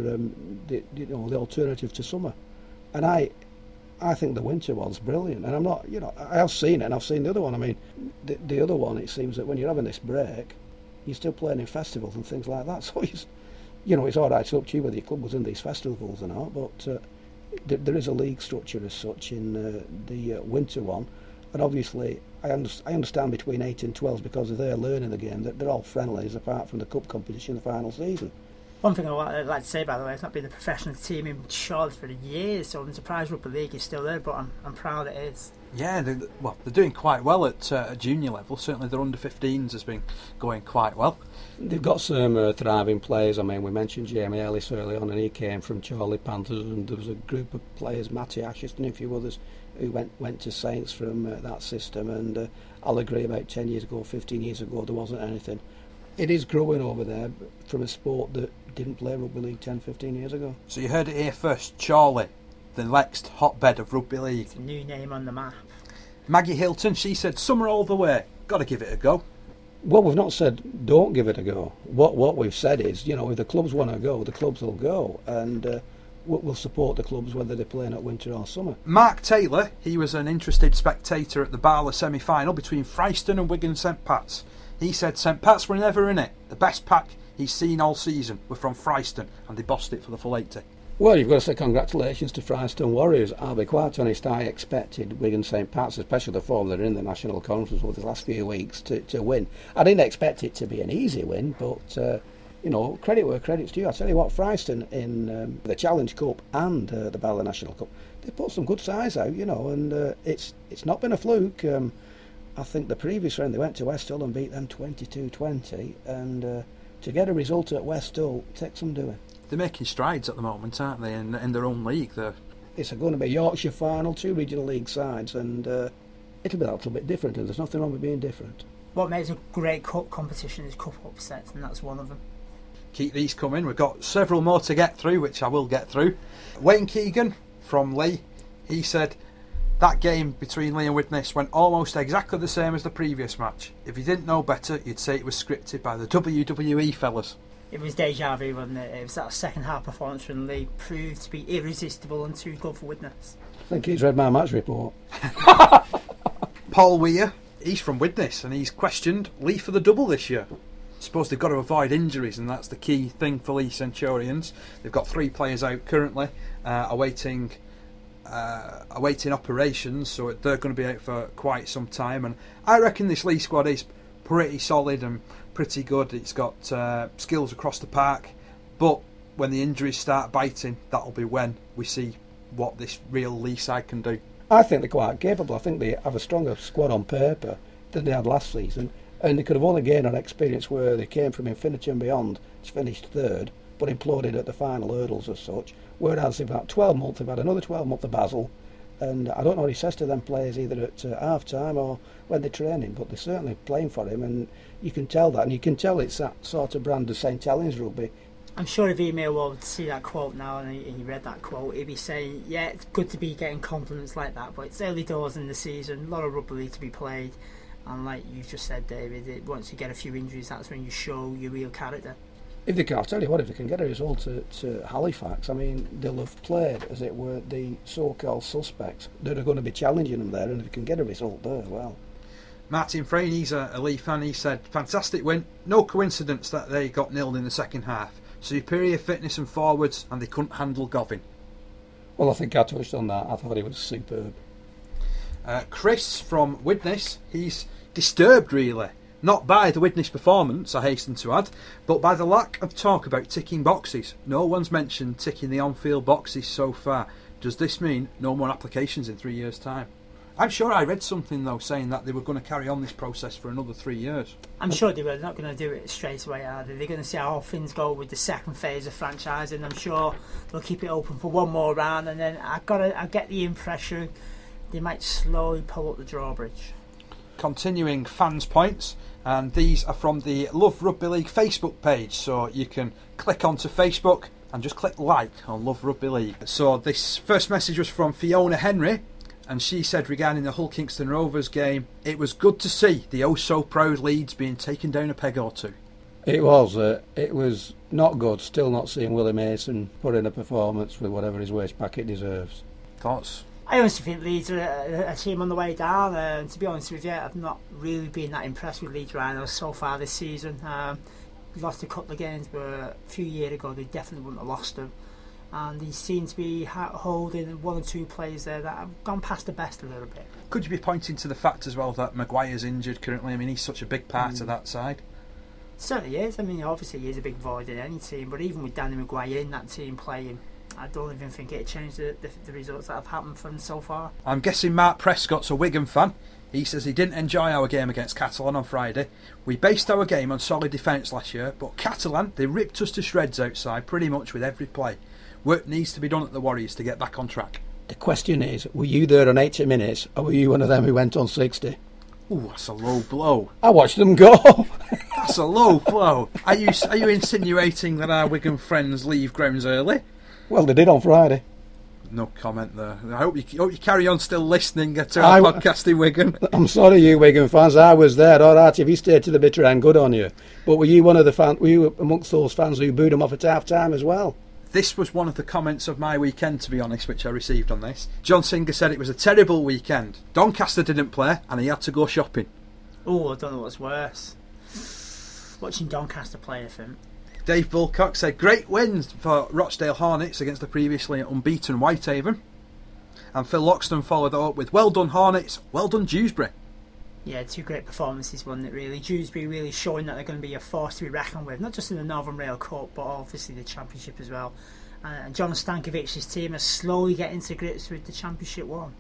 the alternative to summer, and I think the winter one's brilliant. And I'm not, I have seen it, and I've seen the other one. I mean, the other one, it seems that when you're having this break, you're still playing in festivals and things like that. So it's all right. It's up to you whether your club was in these festivals or not. But there is a league structure as such in the winter one, and obviously I understand between 8 and 12 because of their learning the game that they're all friendlies apart from the cup competition, the final season. One thing I'd like to say, by the way, it's not been the professional team in Charlotte for years, so I'm surprised Rugby League is still there, but I'm proud it is. Yeah, they're doing quite well at junior level. Certainly their under-15s has been going quite well. They've got some thriving players. I mean, we mentioned Jamie Ellis early on, and he came from Charlie Panthers, and there was a group of players, Matty Ashton and a few others, who went to Saints from that system. And I'll agree, about 10 years ago, 15 years ago, there wasn't anything. It is growing over there from a sport that didn't play Rugby League 10, 15 years ago. So you heard it here first, Charlie, the next hotbed of Rugby League. It's a new name on the map. Maggie Hilton, she said, summer all the way, got to give it a go. Well, we've not said don't give it a go. What we've said is, if the clubs want to go, the clubs will go, and we'll support the clubs whether they're playing at winter or summer. Mark Taylor, he was an interested spectator at the Barla semi-final between Fryston and Wigan St Pat's. He said St Pat's were never in it. The best pack he's seen all season were from Fryston, and they bossed it for the full 80. Well, you've got to say congratulations to Fryston Warriors. I'll be quite honest, I expected Wigan St Pat's, especially the form they're in the National Conference over the last few weeks, to win. I didn't expect it to be an easy win, but credit where credit's due. I tell you what, Fryston in the Challenge Cup and the Barla National Cup, they put some good sides out, and it's not been a fluke. I think the previous round they went to West Hull and beat them 22-20, and to get a result at West Hull takes some doing. They're making strides at the moment, aren't they, in their own league? It's going to be a Yorkshire final, 2 regional league sides, and it'll be a little bit different, and there's nothing wrong with being different. What makes a great cup competition is cup upsets, and that's one of them. Keep these coming. We've got several more to get through, which I will get through. Wayne Keegan from Lee, he said, that game between Lee and Widnes went almost exactly the same as the previous match. If you didn't know better, you'd say it was scripted by the WWE fellas. It was deja vu, wasn't it? It was that second half performance from Lee proved to be irresistible and too good for Widnes. I think he's read my match report. Paul Weir, he's from Widnes, and he's questioned Lee for the double this year. Suppose they've got to avoid injuries, and that's the key thing for Lee Centurions. They've got 3 players out currently, awaiting operations, so they're going to be out for quite some time. And I reckon this Lee squad is pretty solid and pretty good. It's got skills across the park, but when the injuries start biting, that'll be when we see what this real Lee side can do. I think they're quite capable. I think they have a stronger squad on paper than they had last season, and they could have only gained on experience where they came from Infinity and Beyond, finished third, but imploded at the final hurdles as such. Whereas they've had 12 months, they've had another 12 months of Basel, and I don't know what he says to them players either at half time or when they're training, but they're certainly playing for him, and you can tell that, and you can tell it's that sort of brand of St Helens rugby. I'm sure if Emil would see that quote now and he read that quote, he'd be saying, yeah, it's good to be getting compliments like that, but it's early doors in the season, a lot of rugby league to be played, and like you just said, David, once you get a few injuries, that's when you show your real character. If they can, I'll tell you what, if they can get a result to Halifax, I mean, they'll have played, as it were, the so-called suspects that are going to be challenging them there, and if they can get a result there, well. Martin Frayne, he's a Lee fan, he said, fantastic win, no coincidence that they got nilled in the second half. Superior fitness and forwards, and they couldn't handle Govin. Well, I think I touched on that. I thought he was superb. Chris from Widnes, he's disturbed really. Not by the Widnes performance, I hasten to add, but by the lack of talk about ticking boxes. No one's mentioned ticking the on-field boxes so far. Does this mean no more applications in 3 years' time? I'm sure I read something though saying that they were going to carry on this process for another 3 years. I'm sure they were. They're not going to do it straight away, are they? They're going to see how things go with the second phase of franchising. I'm sure they'll keep it open for one more round, and then I get the impression they might slowly pull up the drawbridge. Continuing fans' points, and these are from the Love Rugby League Facebook page, so you can click onto Facebook and just click like on Love Rugby League. So this first message was from Fiona Henry, and she said regarding the Hull Kingston Rovers game, it was good to see the oh so proud Leeds being taken down a peg or two. It was not good. Still not seeing Willie Mason put in a performance with whatever his wage packet deserves. Thoughts? I honestly think Leeds are a team on the way down. And to be honest with you, I've not really been that impressed with Leeds Rhinos so far this season. Lost a couple of games, but a few years ago they definitely wouldn't have lost them. And they seem to be holding one or two players there that have gone past the best a little bit. Could you be pointing to the fact as well that Maguire's injured currently? I mean, he's such a big part of that side. Certainly is. I mean, obviously he is a big void in any team, but even with Danny Maguire in that team playing, I don't even think it'd change the results that have happened for them so far. I'm guessing Mark Prescott's a Wigan fan. He says he didn't enjoy our game against Catalan on Friday. We based our game on solid defence last year, but Catalan, they ripped us to shreds outside pretty much with every play. Work needs to be done at the Warriors to get back on track. The question is, were you there on 80 minutes, or were you one of them who went on 60? Ooh, that's a low blow. I watched them go. That's a low blow. Are you insinuating that our Wigan friends leave grounds early? Well, they did on Friday. No comment there. I hope you carry on still listening to our podcast in Wigan. I'm sorry, you Wigan fans. I was there. All right, if you stayed to the bitter end, good on you. But were you one of the fans? Were you amongst those fans who booed them off at half time as well? This was one of the comments of my weekend, to be honest, which I received on this. John Singer said it was a terrible weekend. Doncaster didn't play and he had to go shopping. Oh, I don't know what's worse. Watching Doncaster play, I think. Dave Bulcock said great wins for Rochdale Hornets against the previously unbeaten Whitehaven. And Phil Loxton followed that up with well done Hornets, well done Dewsbury. Yeah, two great performances, wasn't it really? Dewsbury really showing that they're going to be a force to be reckoned with, not just in the Northern Rail Cup, but obviously the Championship as well. And John Stankovic's team are slowly getting to grips with the Championship one.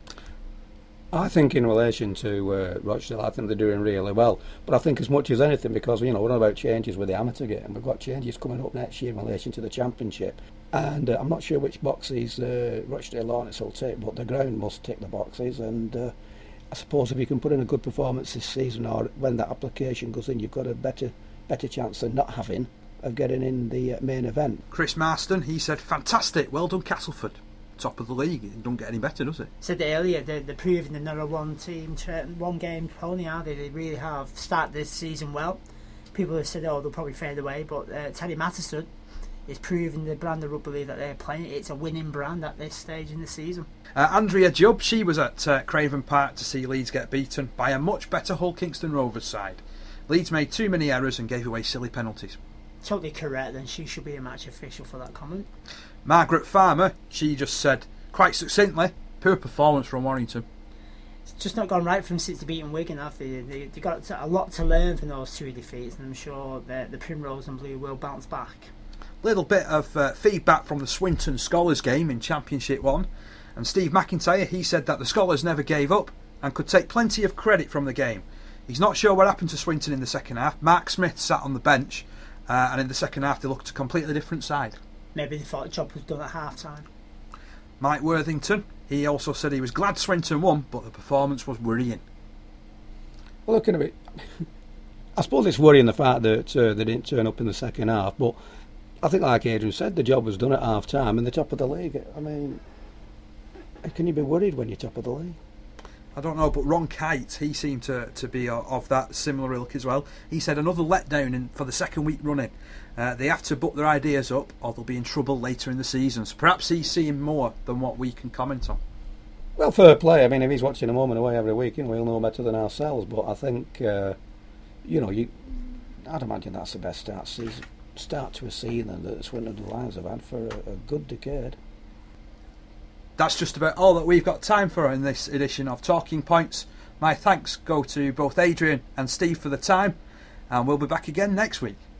I think in relation to Rochdale, I think they're doing really well. But I think as much as anything, because we're not about changes with the amateur game, we've got changes coming up next year in relation to the Championship. And I'm not sure which boxes Rochdale Hornets will take, but the ground must tick the boxes. And I suppose if you can put in a good performance this season, or when that application goes in, you've got a better chance than not having of getting in the main event. Chris Marston, he said, fantastic, well done Castleford. Top of the league. It don't get any better, does it? Said earlier, they're proving they're not a one game pony, are they? They really have started this season well. People have said, they'll probably fade away, but Terry Matterson is proving the brand of rugby league that they're playing. It's a winning brand at this stage in the season. Andrea Jubb, she was at Craven Park to see Leeds get beaten by a much better Hull Kingston Rovers side. Leeds made too many errors and gave away silly penalties. Totally correct, then she should be a match official for that comment. Margaret Farmer, she just said, quite succinctly, poor performance from Warrington. It's just not gone right from since they beaten Wigan, have they? They've got a lot to learn from those two defeats, and I'm sure the Primrose and Blue will bounce back. Little bit of feedback from the Swinton Scholars game in Championship 1, and Steve McIntyre, he said that the Scholars never gave up and could take plenty of credit from the game. He's not sure what happened to Swinton in the second half. Mark Smith sat on the bench, and in the second half they looked a completely different side. Maybe they thought the job was done at half time. Mike Worthington, he also said he was glad Swinton won, but the performance was worrying. Well, looking at it, I suppose it's worrying the fact that they didn't turn up in the second half, but I think, like Adrian said, the job was done at half time and the top of the league. I mean, can you be worried when you're top of the league? I don't know, but Ron Kite, he seemed to be of that similar ilk as well. He said another letdown for the second week running. They have to buck their ideas up or they'll be in trouble later in the season. So perhaps he's seeing more than what we can comment on. Well, fair play. I mean, if he's watching a moment away every week, we'll know better than ourselves. But I think, I'd imagine that's the best start to a season that Swinton Lions have had for a good decade. That's just about all that we've got time for in this edition of Talking Points. My thanks go to both Adrian and Steve for the time, and we'll be back again next week.